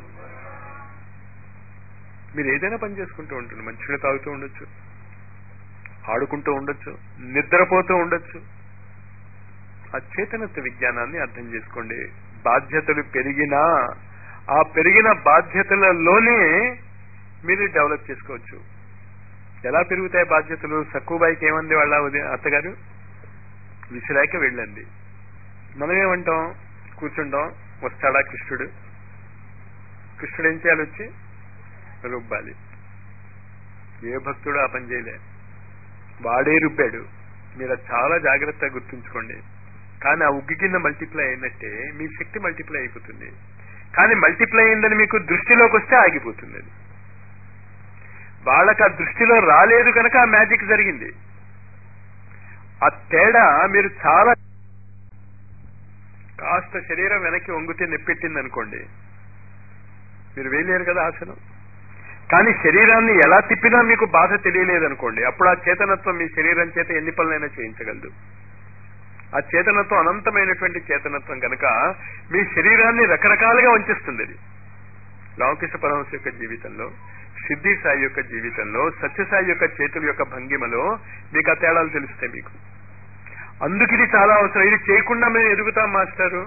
మీరు ఏదైనా పని చేసుకుంటూ ఉంటుంది, మంచిగా తాగుతూ ఉండొచ్చు, ఆడుకుంటూ ఉండొచ్చు, నిద్రపోతూ ఉండొచ్చు. ఆ చేతనత్వ విజ్ఞానాన్ని అర్థం చేసుకోండి. బాధ్యతలు పెరిగినా ఆ పెరిగిన బాధ్యతలలోనే మీరు డెవలప్ చేసుకోవచ్చు. ఎలా పెరుగుతాయి బాధ్యతలు? సక్కుబాయికి ఏమంది వాళ్ళ అత్తగారు? విసిరాక వెళ్ళండి. మనం ఏమంటాం? కూర్చుంటాం. వస్తాడా కృష్ణుడు? కృష్ణుడు ఏం చేయాలి? వచ్చి రుబ్బాలి. ఏ భక్తుడు ఆ పని చేయలే, వాడే రుబ్బాడు. మీరు అది చాలా జాగ్రత్తగా గుర్తుంచుకోండి. కానీ ఆ ఉగ్గి కింద మల్టిప్లై అయినట్టే మీ శక్తి మల్టిప్లై అయిపోతుంది. కానీ మల్టిప్లై అయిందని మీకు దృష్టిలోకి వస్తే ఆగిపోతుంది. అది వాళ్ళకి ఆ దృష్టిలో రాలేదు కనుక ఆ మ్యాజిక్ జరిగింది. ఆ తేడా మీరు చాలా కాస్త శరీరం వెనక్కి వంగితే నెప్పెట్టింది అనుకోండి, మీరు వేయలేరు కదా ఆసనం. కానీ శరీరాన్ని ఎలా తిప్పినా మీకు బాధ తెలియలేదనుకోండి, అప్పుడు ఆ చేతనత్వం మీ శరీరం చేత ఎన్ని పనులైనా చేయించగలదు. ఆ చేతనత్వం అనంతమైనటువంటి చేతనత్వం కనుక మీ శరీరాన్ని రకరకాలుగా వంచేస్తుంది. అది రామకృష్ణ పరమహంస యొక్క జీవితంలో, సిద్ధి సాయి యొక్క జీవితంలో, సత్యసాయి యొక్క చేతుల యొక్క భంగిమలో మీకు ఆ తేడాలు తెలుస్తాయి మీకు. అందుకు ఇది చాలా అవసరం. ఇది చేయకుండా మేము ఎదుగుతాం మాస్టారు,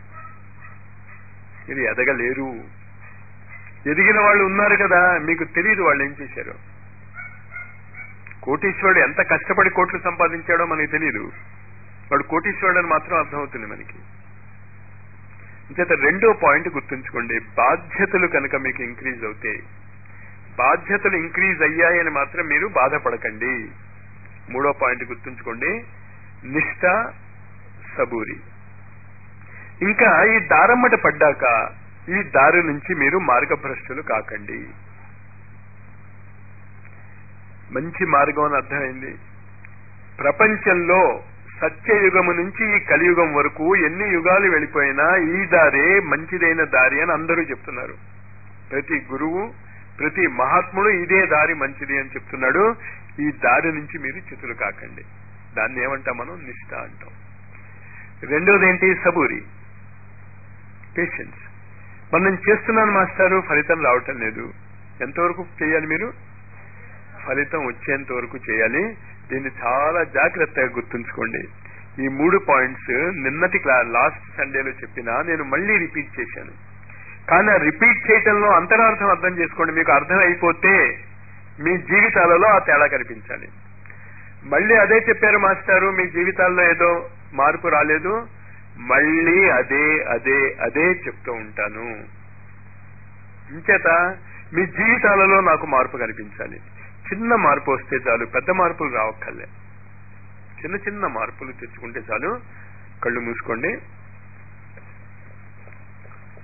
ఇది ఎదగలేరు. ఎదిగిన వాళ్ళు ఉన్నారు కదా, మీకు తెలియదు వాళ్ళు ఏం చేశారు. కోటీశ్వరుడు ఎంత కష్టపడి కోట్లు సంపాదించాడో మనకి తెలియదు, వాడు కోటీశ్వరుడు అని మాత్రం అర్థమవుతుంది మనకి. ఇంచేత రెండో పాయింట్ గుర్తుంచుకోండి. బాధ్యతలు కనుక మీకు ఇంక్రీజ్ అవుతాయి, బాధ్యతలు ఇంక్రీజ్ అయ్యాయని మాత్రం మీరు బాధపడకండి. మూడో పాయింట్ గుర్తుంచుకోండి, నిష్ఠ, సబూరి. ఇంకా ఈ దారమ్మట పడ్డాక ఈ దారి నుంచి మీరు మార్గభ్రష్టులు కాకండి. మంచి మార్గం అని అర్థమైంది. ప్రపంచంలో సత్యయుగము నుంచి ఈ కలియుగం వరకు ఎన్ని యుగాలు వెళ్ళిపోయినా ఈ దారే మంచిదైన దారి అని అందరూ చెప్తున్నారు. ప్రతి గురువు, ప్రతి మహాత్ముడు ఇదే దారి మంచిది అని చెప్తున్నాడు. ఈ దారి నుంచి మీరు చ్యుతులు కాకండి. దాన్ని ఏమంటాం మనం? నిష్ఠ అంటాం. రెండోది ఏంటి? సబూరి, పేషెన్స్. మనం చేస్తున్నాను మాస్టారు, ఫలితం రావటం లేదు. ఎంతవరకు చేయాలి మీరు? ఫలితం వచ్చేంత వరకు చేయాలి. దీన్ని చాలా జాగ్రత్తగా గుర్తుంచుకోండి. ఈ మూడు పాయింట్స్ నిన్నటి క్లా లాస్ట్ సండేలో చెప్పినా నేను మళ్ళీ రిపీట్ చేశాను. కానీ ఆ రిపీట్ చేయటంలో అంతరార్థం అర్థం చేసుకోండి. మీకు అర్థం అయిపోతే మీ జీవితాలలో ఆ తేడా కనిపించాలి. మళ్ళీ అదే చెప్పారు మాస్టారు, మీ జీవితాల్లో ఏదో మార్పు రాలేదు, మళ్ళీ అదే అదే అదే చెప్తూ ఉంటాను. ఇంచేత మీ జీవితాలలో నాకు మార్పు కనిపించాలి. చిన్న మార్పు వస్తే చాలు, పెద్ద మార్పులు రావక్కర్లే. చిన్న చిన్న మార్పులు తెచ్చుకుంటే చాలు. కళ్ళు మూసుకోండి.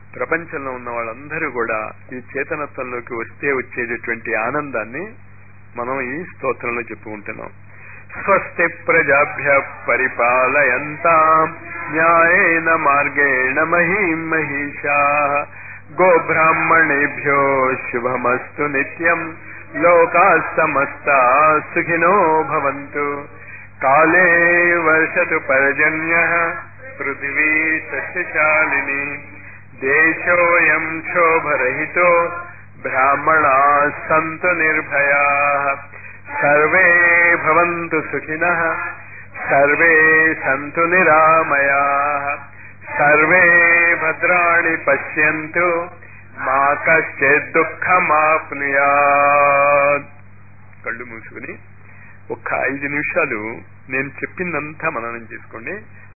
ప్రపంచంలో ఉన్న వాళ్ళందరూ కూడా ఈ చేతనత్వంలోకి వస్తే వచ్చేటటువంటి ఆనందాన్ని మనం ఈ స్తోత్రంలో చెప్పుకుంటున్నాం. స్వస్తి ప్రజాభ్య పరిపాలయంతాం న్యాయేన మార్గేణ మహీం మహిషాః గోబ్రాహ్మణేభ్యో శుభమస్తు నిత్యం లోకాః సమస్తాః సుఖినో భవంతు. కాలే వర్షతు పర్జన్యః పృథివీ సస్యశాలినీ దేశోऽयं క్షోభరహితో బ్రాహ్మణాः సంతు నిర్భయాः సర్వే భవంతు సుఖినః సర్వే సంతు నిరామయాః సర్వే భద్రాణి పశ్యంతు మా కశ్చిత్ దుఃఖమాప్నుయాత్. కళ్ళు మూసుకుని ఒక్క ఐదు నిమిషాలు నేను చెప్పిందంతా మననం చేసుకోండి.